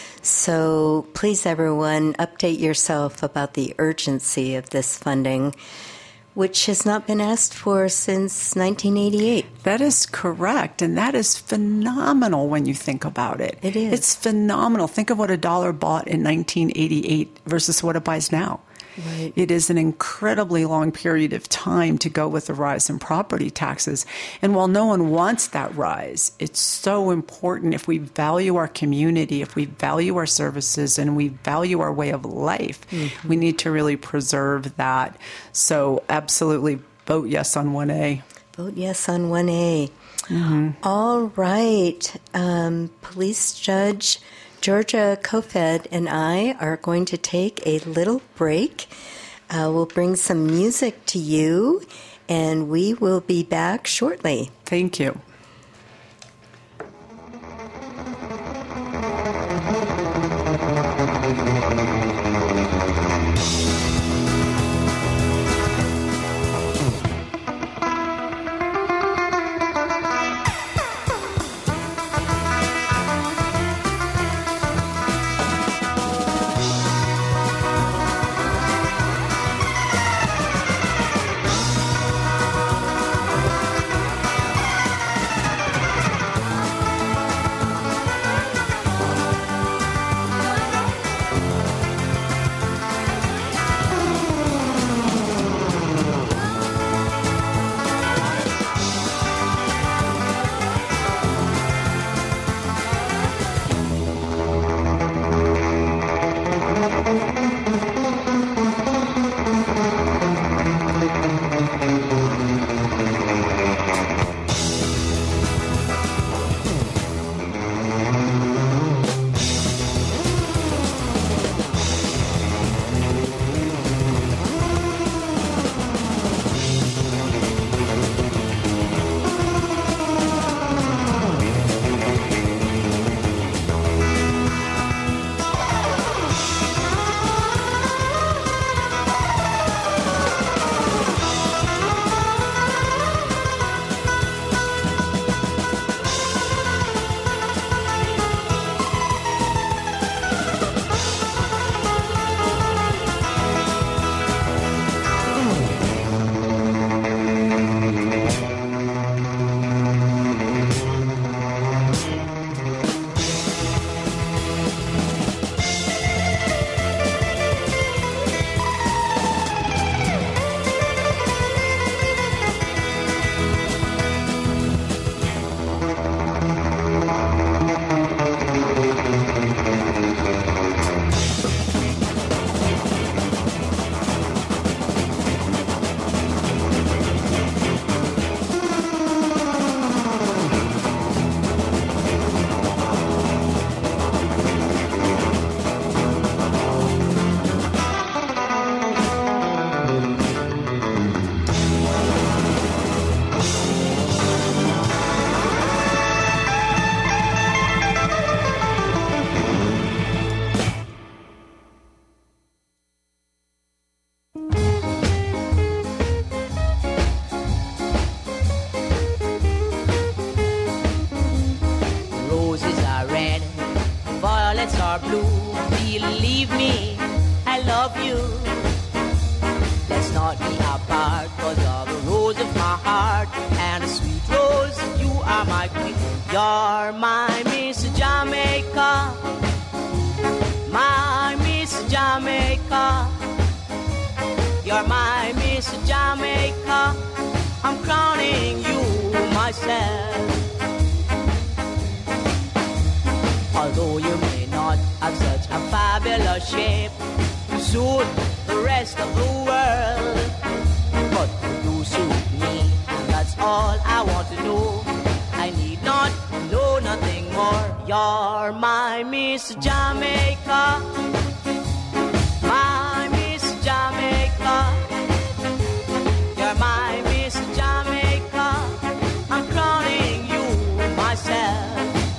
[SPEAKER 3] So please, everyone, update yourself about the urgency of this funding, which has not been asked for since nineteen eighty-eight.
[SPEAKER 4] That is correct, and that is phenomenal when you think about it.
[SPEAKER 3] It is.
[SPEAKER 4] It's phenomenal. Think of what a dollar bought in nineteen eighty-eight versus what it buys now.
[SPEAKER 3] Right.
[SPEAKER 4] It is an incredibly long period of time to go with the rise in property taxes. And while no one wants that rise, it's so important if we value our community, if we value our services, and we value our way of life, mm-hmm. we need to really preserve that. So absolutely vote yes on one A.
[SPEAKER 3] Vote yes on one A. Mm-hmm. All right. Um, Police Judge Georgia Kofed and I are going to take a little break. Uh, we'll bring some music to you, and we will be back shortly.
[SPEAKER 4] Thank you.
[SPEAKER 5] nights are blue. Believe me, I love you. Let's not be apart, cause you're the rose of my heart, and a sweet rose, you are my queen. You're my Miss Jamaica, my Miss Jamaica. You're my Miss Jamaica, I'm crowning you myself. Although you may not have such a fabulous shape, you suit the rest of the world, but you do suit me, and that's all I want to know. I need not know nothing more. You're my Miss Jamaica, my Miss Jamaica. You're my Miss Jamaica, I'm crowning you myself.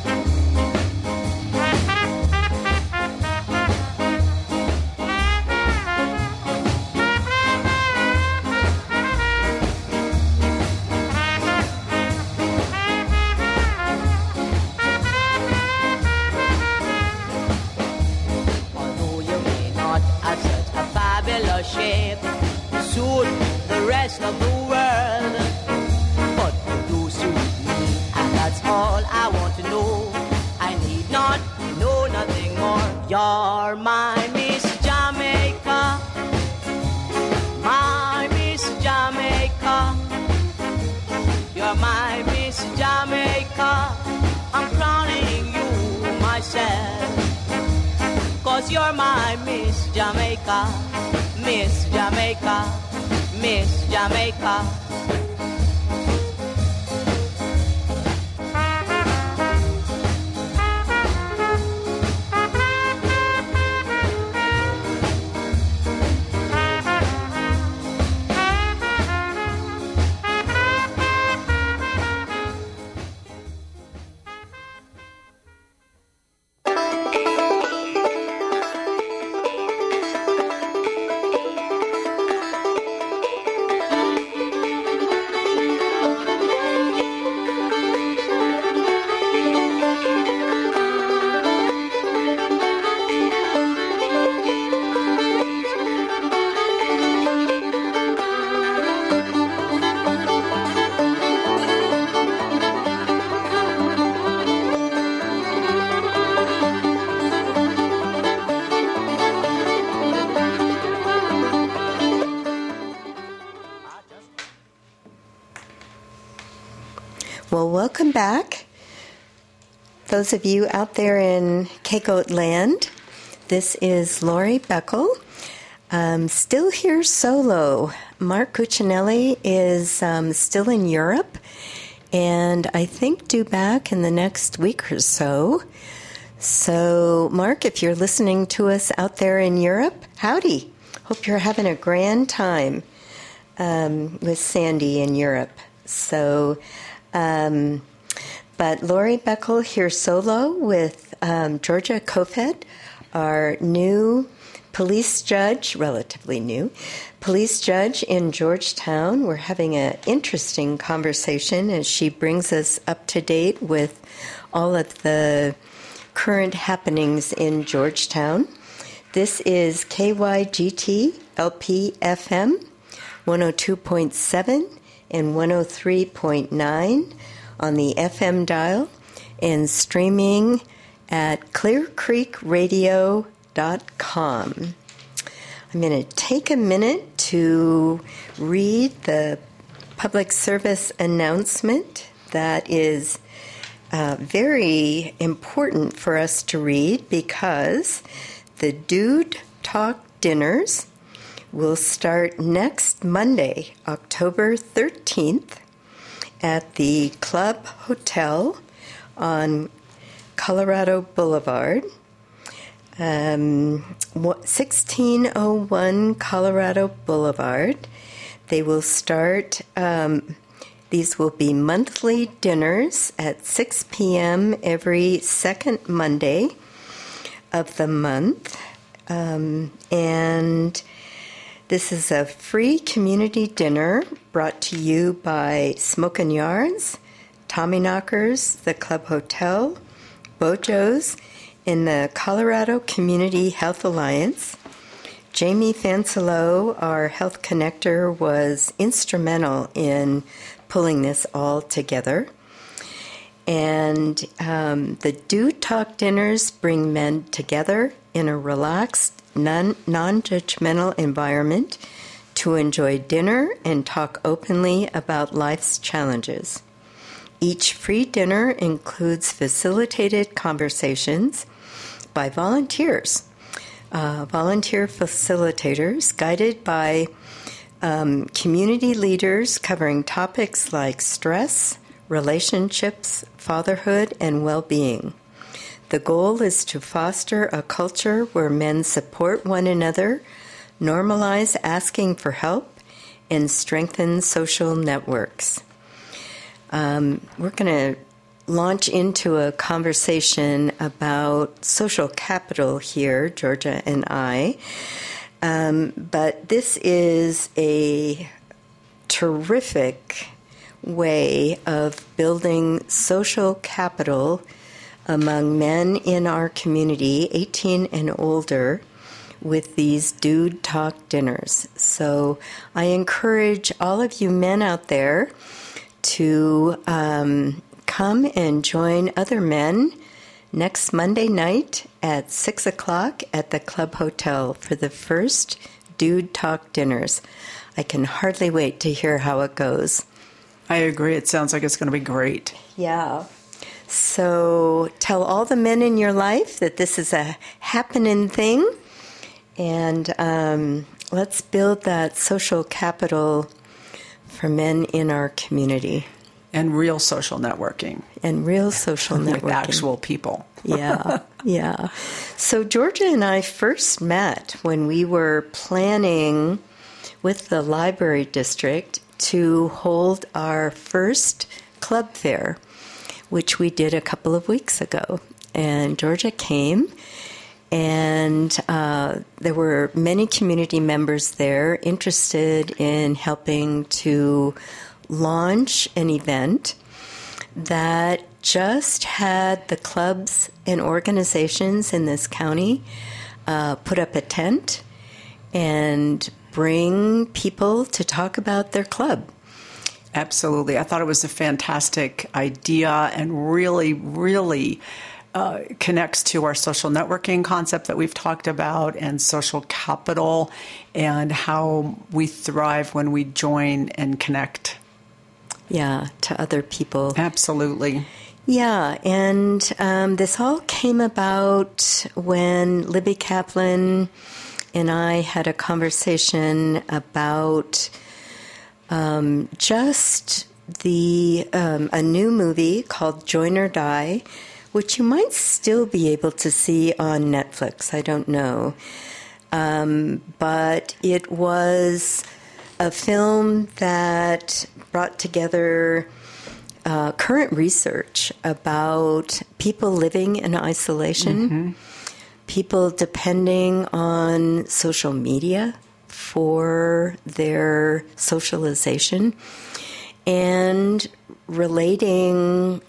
[SPEAKER 5] Shape, suit the rest of the world, but you suit me, and that's all I want to know. I need not know nothing more. You're my Miss Jamaica, my Miss Jamaica. You're my Miss Jamaica, I'm crowning you myself, cause you're my Miss Jamaica. Miss Jamaica, Miss Jamaica.
[SPEAKER 3] Well, welcome back. Those of you out there in Cakeoat Land, this is Lori Beckel. Um, still here solo. Mark Cuccinelli is um, still in Europe, and I think due back in the next week or so. So, Mark, if you're listening to us out there in Europe, howdy. Hope you're having a grand time um, with Sandy in Europe. So, um, but Lori Beckel here solo with um, Georgia Kofed, our new police judge, relatively new, police judge in Georgetown. We're having an interesting conversation as she brings us up to date with all of the current happenings in Georgetown. This is K Y G T L P F M one oh two point seven and one oh three point nine on the F M dial and streaming at clear creek radio dot com. I'm going to take a minute to read the public service announcement that is uh, very important for us to read because the Dude Talk dinners will start next Monday, October thirteenth, at the Club Hotel on Colorado Boulevard, um, sixteen oh one Colorado Boulevard. They will start, um, these will be monthly dinners at six p.m. every second Monday of the month. Um, and this is a free community dinner brought to you by Smokin' Yards, Tommyknockers, the Club Hotel, Bojo's, in the Colorado Community Health Alliance. Jamie Fancelo, our health connector, was instrumental in pulling this all together. And um, the Dude Talk dinners bring men together in a relaxed, non- non-judgmental environment to enjoy dinner and talk openly about life's challenges. Each free dinner includes facilitated conversations by volunteers, uh, volunteer facilitators guided by um, community leaders covering topics like stress, relationships, fatherhood, and well-being. The goal is to foster a culture where men support one another, normalize asking for help, and strengthen social networks. Um, we're going to launch into a conversation about social capital here, Georgia and I. Um, but this is a terrific way of building social capital among men in our community, eighteen and older, with these Dude Talk dinners. So I encourage all of you men out there to um, come and join other men next Monday night at six o'clock at the Club Hotel for the first Dude Talk dinners. I can hardly wait to hear how it goes.
[SPEAKER 4] I agree. It sounds like it's going to be great.
[SPEAKER 3] Yeah. So tell all the men in your life that this is a happening thing, and um, let's build that social capital for men in our community.
[SPEAKER 4] And real social networking.
[SPEAKER 3] And real social networking.
[SPEAKER 4] With actual people.
[SPEAKER 3] Yeah, yeah. So Georgia and I first met when we were planning with the library district to hold our first club fair, which we did a couple of weeks ago. And Georgia came, and uh, there were many community members there interested in helping to launch an event that just had the clubs and organizations in this county uh, put up a tent and bring people to talk about their club.
[SPEAKER 4] Absolutely. I thought it was a fantastic idea and really, really uh, connects to our social networking concept that we've talked about and social capital and how we thrive when we join and connect.
[SPEAKER 3] Yeah, to other people.
[SPEAKER 4] Absolutely.
[SPEAKER 3] Yeah, and um, this all came about when Libby Kaplan and I had a conversation about um, just the um, a new movie called Join or Die, which you might still be able to see on Netflix. I don't know. Um, but it was a film that brought together uh, current research about people living in isolation, mm-hmm. people depending on social media for their socialization, and relating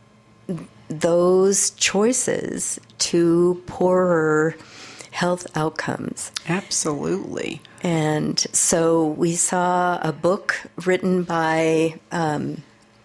[SPEAKER 3] those choices to poorer health outcomes.
[SPEAKER 4] Absolutely.
[SPEAKER 3] And so we saw a book written by um,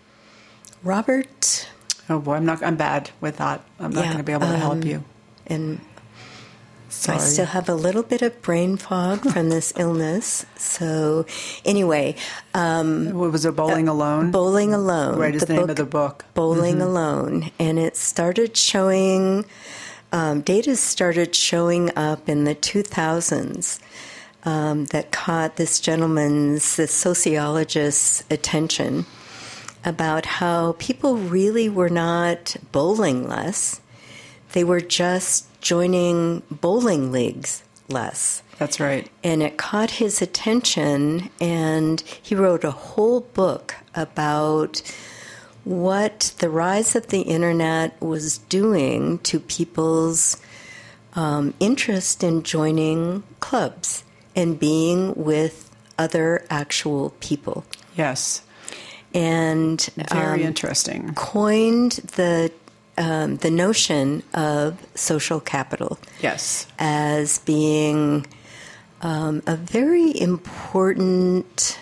[SPEAKER 3] Robert.
[SPEAKER 4] Oh boy, I'm not. I'm bad with that. I'm not
[SPEAKER 3] yeah,
[SPEAKER 4] going to be able to
[SPEAKER 3] um,
[SPEAKER 4] help you.
[SPEAKER 3] And
[SPEAKER 4] Sorry.
[SPEAKER 3] I still have a little bit of brain fog from this illness. So anyway, um,
[SPEAKER 4] what was it? Bowling uh, Alone.
[SPEAKER 3] Bowling Alone.
[SPEAKER 4] Right, is the, the name book, of the book.
[SPEAKER 3] Bowling
[SPEAKER 4] mm-hmm.
[SPEAKER 3] Alone, and it started showing. Um, data started showing up in the two thousands um, that caught this gentleman's, this sociologist's attention about how people really were not bowling less. They were just joining bowling leagues less.
[SPEAKER 4] That's right.
[SPEAKER 3] And it caught his attention, and he wrote a whole book about what the rise of the internet was doing to people's um, interest in joining clubs and being with other actual people.
[SPEAKER 4] Yes.
[SPEAKER 3] And
[SPEAKER 4] very
[SPEAKER 3] um,
[SPEAKER 4] interesting.
[SPEAKER 3] Coined the um, the notion of social capital.
[SPEAKER 4] Yes.
[SPEAKER 3] As being um, a very important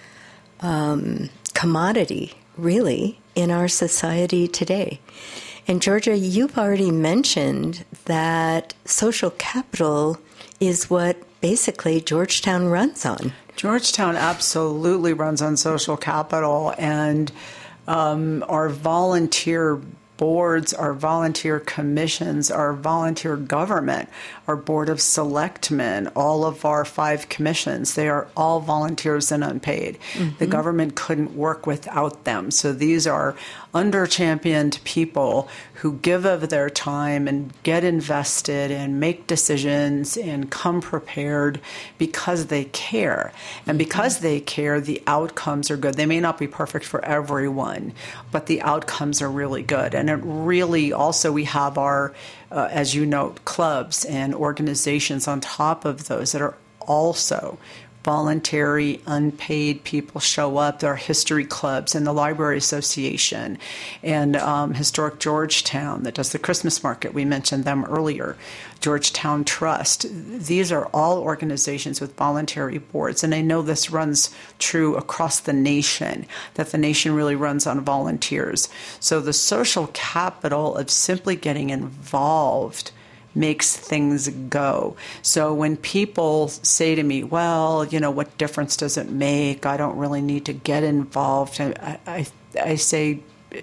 [SPEAKER 3] um, commodity, really, in our society today. And Georgia, you've already mentioned that social capital is what basically Georgetown runs on.
[SPEAKER 4] Georgetown absolutely runs on social capital, and um, our volunteer boards, our volunteer commissions, our volunteer government, our board of selectmen, all of our five commissions, they are all volunteers and unpaid. Mm-hmm. The government couldn't work without them. So these are under-championed people who give of their time and get invested and make decisions and come prepared because they care. And because they care, the outcomes are good. They may not be perfect for everyone, but the outcomes are really good. And it really also, we have our, uh, as you note, clubs and organizations on top of those that are also voluntary, unpaid people show up. There are history clubs and the Library Association and um, Historic Georgetown that does the Christmas market. We mentioned them earlier. Georgetown Trust. These are all organizations with voluntary boards. And I know this runs true across the nation, that the nation really runs on volunteers. So the social capital of simply getting involved makes things go. So when people say to me, well, you know, what difference does it make? I don't really need to get involved. I, I, I say,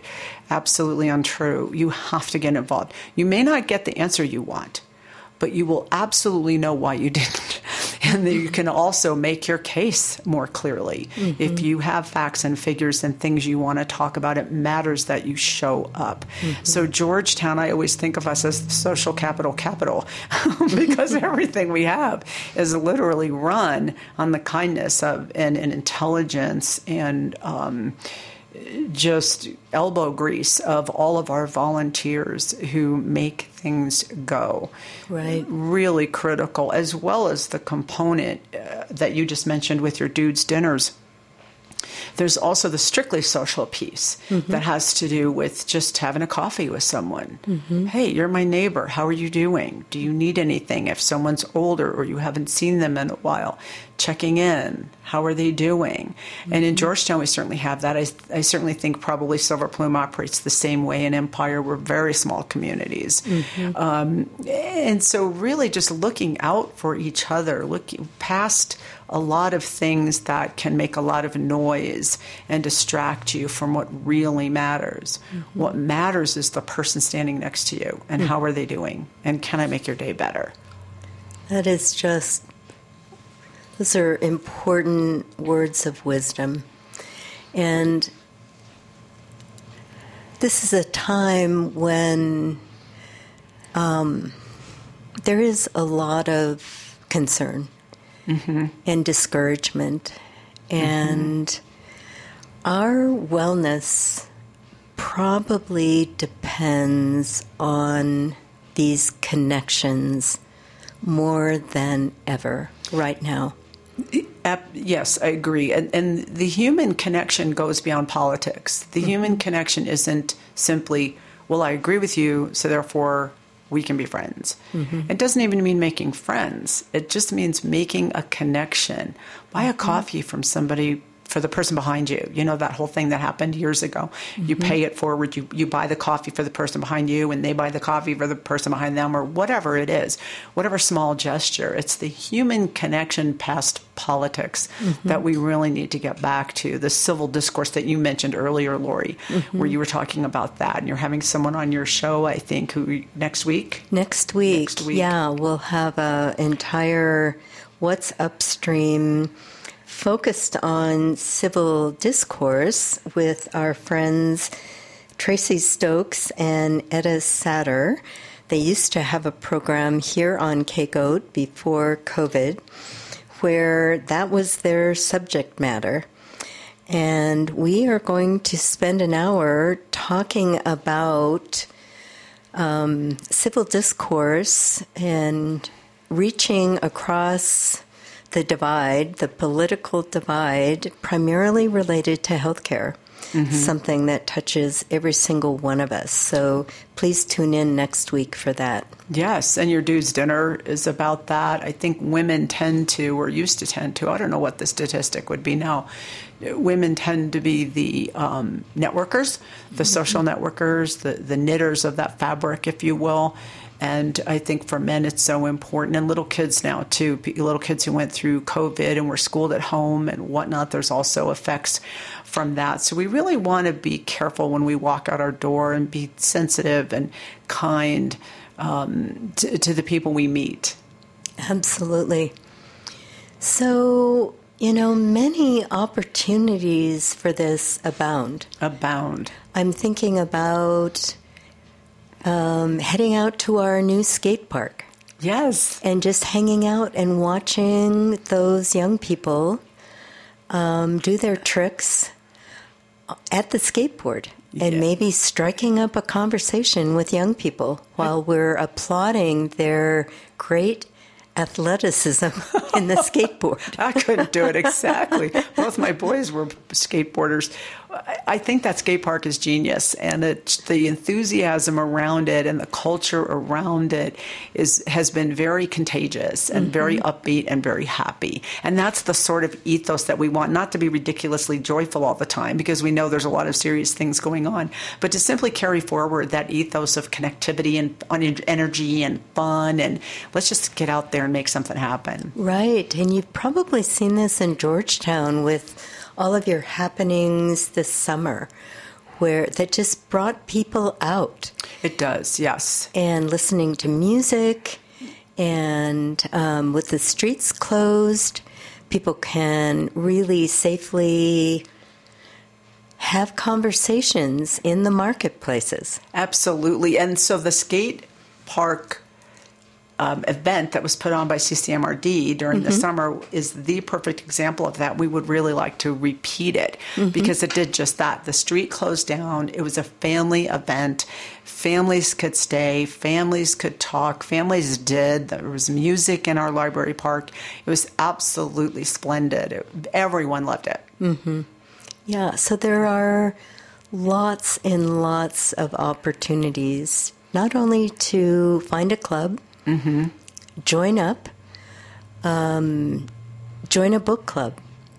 [SPEAKER 4] absolutely untrue. You have to get involved. You may not get the answer you want, but you will absolutely know why you didn't. And then you can also make your case more clearly. Mm-hmm. If you have facts and figures and things you want to talk about, it matters that you show up. Mm-hmm. So Georgetown, I always think of us as the social capital capital because everything we have is literally run on the kindness of and, and intelligence and um, just elbow grease of all of our volunteers who make things go.
[SPEAKER 3] Right.
[SPEAKER 4] Really critical, as well as the component uh, that you just mentioned with your dudes' dinners. There's also the strictly social piece mm-hmm. that has to do with just having a coffee with someone. Mm-hmm. Hey, you're my neighbor. How are you doing? Do you need anything? If someone's older or you haven't seen them in a while, checking in. How are they doing? Mm-hmm. And in Georgetown, we certainly have that. I, I certainly think probably Silver Plume operates the same way in Empire. We're very small communities. Mm-hmm. Um, and so really just looking out for each other, looking past a lot of things that can make a lot of noise and distract you from what really matters. Mm-hmm. What matters is the person standing next to you and mm-hmm. how are they doing? And can I make your day better?
[SPEAKER 3] That is just, those are important words of wisdom. And this is a time when um, there is a lot of concern. Mm-hmm. And discouragement. And mm-hmm. our wellness probably depends on these connections more than ever right now.
[SPEAKER 4] Yes, I agree. And, and the human connection goes beyond politics. The mm-hmm. human connection isn't simply, well, I agree with you, so therefore we can be friends. Mm-hmm. It doesn't even mean making friends. It just means making a connection. Buy a coffee from somebody, for the person behind you. You know, that whole thing that happened years ago. Mm-hmm. You pay it forward. You, you buy the coffee for the person behind you, and they buy the coffee for the person behind them, or whatever it is. Whatever small gesture. It's the human connection past politics mm-hmm. that we really need to get back to. The civil discourse that you mentioned earlier, Lori, mm-hmm. where you were talking about that. And you're having someone on your show, I think, who next week?
[SPEAKER 3] Next week.
[SPEAKER 4] Next week.
[SPEAKER 3] Yeah, we'll have an entire What's Upstream focused on civil discourse with our friends Tracy Stokes and Etta Satter. They used to have a program here on K-Goat before COVID where that was their subject matter. And we are going to spend an hour talking about um, civil discourse and reaching across the divide, the political divide, primarily related to healthcare. mm-hmm. something that touches every single one of us. So please tune in next week for that.
[SPEAKER 4] Yes, and your dude's dinner is about that. I think women tend to, or used to tend to, I don't know what the statistic would be now, women tend to be the um, networkers, the mm-hmm. social networkers, the, the knitters of that fabric, if you will. And I think for men, it's so important. And little kids now, too, little kids who went through COVID and were schooled at home and whatnot, there's also effects from that. So we really want to be careful when we walk out our door and be sensitive and kind um, to, to the people we meet.
[SPEAKER 3] Absolutely. So, you know, many opportunities for this abound.
[SPEAKER 4] Abound.
[SPEAKER 3] I'm thinking about um, heading out to our new skate park.
[SPEAKER 4] Yes.
[SPEAKER 3] And just hanging out and watching those young people um, do their tricks at the skateboard.
[SPEAKER 4] Yeah.
[SPEAKER 3] And maybe striking up a conversation with young people while we're applauding their great athleticism in the skateboard.
[SPEAKER 4] I couldn't do it exactly. Both my boys were skateboarders. I think that skate park is genius, and it's the enthusiasm around it and the culture around it is has been very contagious and mm-hmm. very upbeat and very happy. And that's the sort of ethos that we want, not to be ridiculously joyful all the time, because we know there's a lot of serious things going on, but to simply carry forward that ethos of connectivity and energy and fun, and let's just get out there and make something happen.
[SPEAKER 3] Right. And you've probably seen this in Georgetown with all of your happenings this summer, where that just brought people out.
[SPEAKER 4] It does, yes.
[SPEAKER 3] And listening to music, and um, with the streets closed, people can really safely have conversations in the marketplaces.
[SPEAKER 4] Absolutely. And so the skate park Um, event that was put on by C C M R D during mm-hmm. the summer is the perfect example of that. We would really like to repeat it mm-hmm. because it did just that. The street closed down. It was a family event. Families could stay. Families could talk. Families did. There was music in our library park. It was absolutely splendid. It, everyone loved it.
[SPEAKER 3] Mm-hmm. Yeah, so there are lots and lots of opportunities, not only to find a club, Mm-hmm. join up, um, join a book club.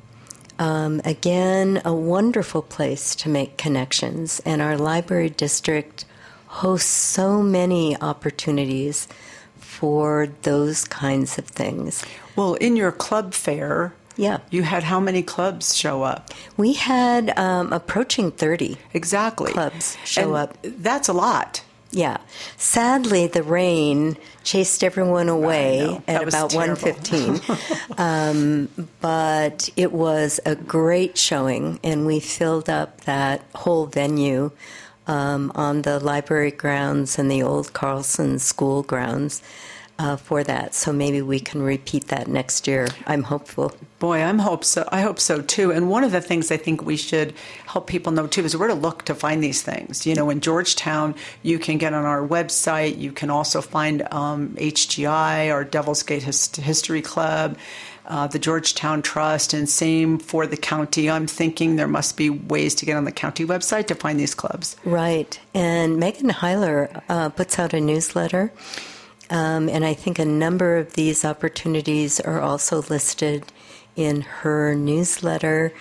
[SPEAKER 3] Um, again, a wonderful place to make connections. And our library district hosts so many opportunities for those kinds of things.
[SPEAKER 4] Well, in your club fair,
[SPEAKER 3] yeah,
[SPEAKER 4] you had how many clubs show up?
[SPEAKER 3] We had um, approaching thirty
[SPEAKER 4] exactly.
[SPEAKER 3] clubs show
[SPEAKER 4] and
[SPEAKER 3] up.
[SPEAKER 4] That's a lot.
[SPEAKER 3] Yeah. Sadly, the rain chased everyone away at about one fifteen. um, but it was a great showing, and we filled up that whole venue um, on the library grounds and the old Carlson School grounds uh, for that. So maybe we can repeat that next year. I'm hopeful.
[SPEAKER 4] Boy, I'm hope so. I hope so too. And one of the things I think we should help people know too is where to look to find these things. You know, in Georgetown, you can get on our website. You can also find um, H G I, our Devil's Gate Hist- History Club, uh, the Georgetown Trust, and same for the county. I'm thinking there must be ways to get on the county website to find these clubs.
[SPEAKER 3] Right. And Megan Heiler uh, puts out a newsletter. Um, and I think a number of these opportunities are also listed in her newsletter.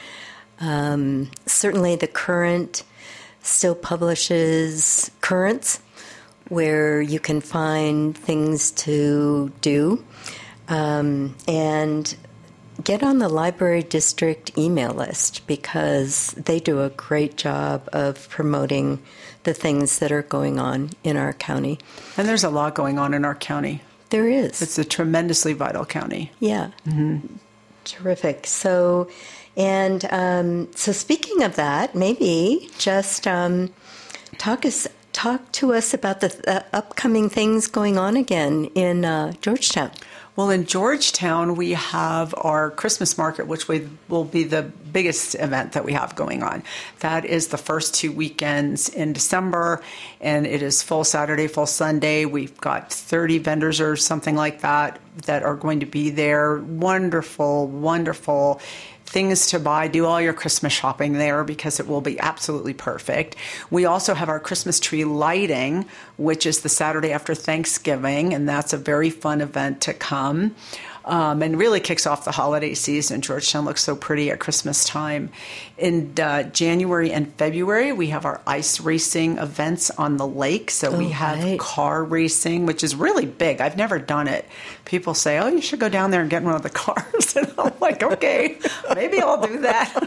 [SPEAKER 3] Um, certainly the Current still publishes Currents, where you can find things to do. Um, and get on the library district email list, because they do a great job of promoting the things that are going on in our county.
[SPEAKER 4] And there's a lot going on in our county.
[SPEAKER 3] There is.
[SPEAKER 4] It's a tremendously vital county.
[SPEAKER 3] Yeah.
[SPEAKER 4] Mm-hmm.
[SPEAKER 3] Terrific. So, and um, so speaking of that, maybe just um, talk us talk to us about the uh, upcoming things going on again in uh, Georgetown.
[SPEAKER 4] Well, in Georgetown, we have our Christmas market, which we, will be the biggest event that we have going on. That is the first two weekends in December, and it is full Saturday, full Sunday. We've got thirty vendors or something like that that are going to be there. Wonderful, wonderful things to buy. Do all your Christmas shopping there because it will be absolutely perfect. We also have our Christmas tree lighting, which is the Saturday after Thanksgiving, and that's a very fun event to come. Um, and really kicks off the holiday season. Georgetown looks so pretty at Christmas time. In uh, January and February, we have our ice racing events on the lake. So
[SPEAKER 3] Oh,
[SPEAKER 4] we have
[SPEAKER 3] right.
[SPEAKER 4] car racing, which is really big. I've never done it. People say, oh, you should go down there and get in one of the cars. And I'm like, okay, maybe I'll do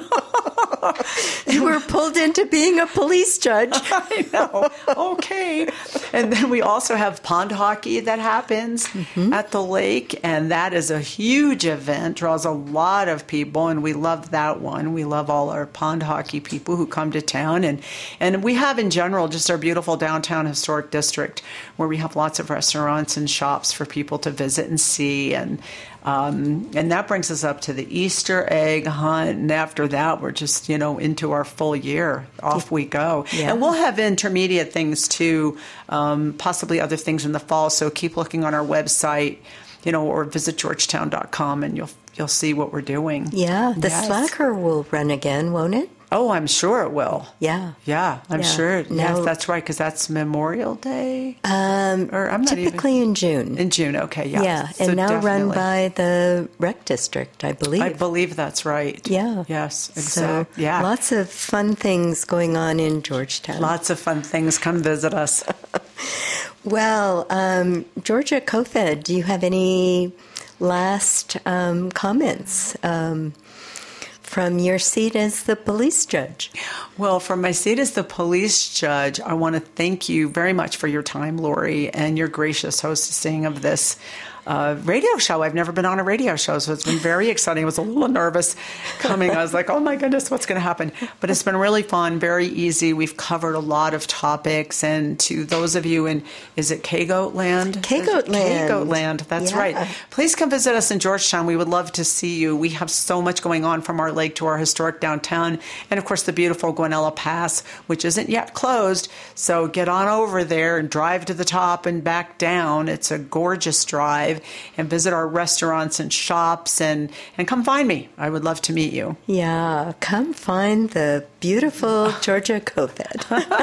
[SPEAKER 4] that.
[SPEAKER 3] You were pulled into being a police judge.
[SPEAKER 4] I know. Okay. And then we also have pond hockey that happens mm-hmm. at the lake, and that is a huge event, draws a lot of people, and we love that one. We love all our pond hockey people who come to town, and, and we have in general just our beautiful downtown historic district where we have lots of restaurants and shops for people to visit and see, and Um, and that brings us up to the Easter egg hunt. And after that, we're just, you know, into our full year. Off we go.
[SPEAKER 3] Yeah.
[SPEAKER 4] And we'll have intermediate things too, um, possibly other things in the fall. So keep looking on our website, you know, or visit georgetown dot com and you'll you'll see what we're doing.
[SPEAKER 3] Yeah, the
[SPEAKER 4] Yes.
[SPEAKER 3] Slacker will run again, won't it?
[SPEAKER 4] Oh, I'm sure it will.
[SPEAKER 3] Yeah.
[SPEAKER 4] Yeah, I'm
[SPEAKER 3] Yeah.
[SPEAKER 4] sure.
[SPEAKER 3] Now-
[SPEAKER 4] Yes, that's right, because that's Memorial Day.
[SPEAKER 3] Um,
[SPEAKER 4] Or I'm not
[SPEAKER 3] typically in June.
[SPEAKER 4] In June, okay, yeah.
[SPEAKER 3] Yeah,
[SPEAKER 4] So
[SPEAKER 3] and now run
[SPEAKER 4] definitely.
[SPEAKER 3] by the rec district, I believe.
[SPEAKER 4] I believe that's right.
[SPEAKER 3] Yeah.
[SPEAKER 4] Yes,
[SPEAKER 3] So
[SPEAKER 4] exactly. Yeah.
[SPEAKER 3] lots of fun things going on in Georgetown.
[SPEAKER 4] Lots of fun things. Come visit us.
[SPEAKER 3] Well, um, Georgia Kofed, do you have any last um, comments um, from your seat as the police judge?
[SPEAKER 4] Well, from my seat as the police judge, I want to thank you very much for your time, Lori, and your gracious hosting of this uh, radio show. I've never been on a radio show, so it's been very exciting. I was a little nervous coming. I was like, oh my goodness, what's going to happen? But it's been really fun, very easy. We've covered a lot of topics. And to those of you in, is it K-Goat Land?
[SPEAKER 3] K-Goat Land.
[SPEAKER 4] K-Goat Land, that's
[SPEAKER 3] Yeah.
[SPEAKER 4] right. Please come visit us in Georgetown. We would love to see you. We have so much going on from our lake to our historic downtown. And of course, the beautiful Guanella Pass, which isn't yet closed. So get on over there and drive to the top and back down. It's a gorgeous drive. And visit our restaurants and shops and, and come find me. I would love to meet you.
[SPEAKER 3] Yeah, come find the beautiful Georgia Kofed.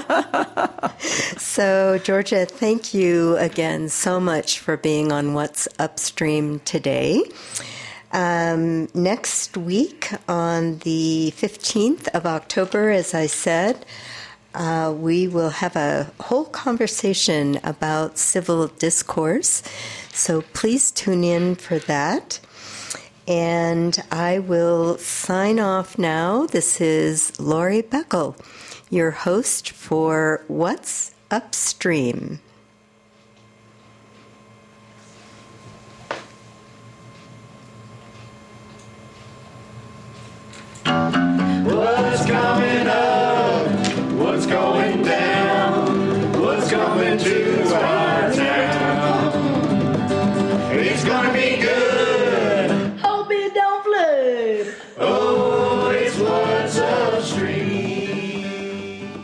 [SPEAKER 3] So, Georgia, thank you again so much for being on What's Upstream today. Um, next week, on the fifteenth of October, as I said, uh, we will have a whole conversation about civil discourse. So please tune in for that. And I will sign off now. This is Lori Beckel, your host for What's Upstream.
[SPEAKER 1] What's coming up? What's going down? What's coming to our town? It's gonna be good.
[SPEAKER 2] Hope it don't flood.
[SPEAKER 1] Oh, it's what's upstream.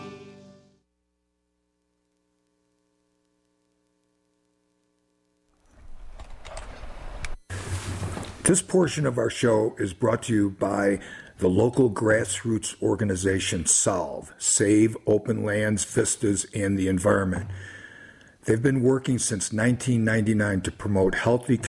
[SPEAKER 6] This portion of our show is brought to you by the local grassroots organization SOLVE, Save Open Lands, Vistas, and the Environment. They've been working since nineteen ninety-nine to promote healthy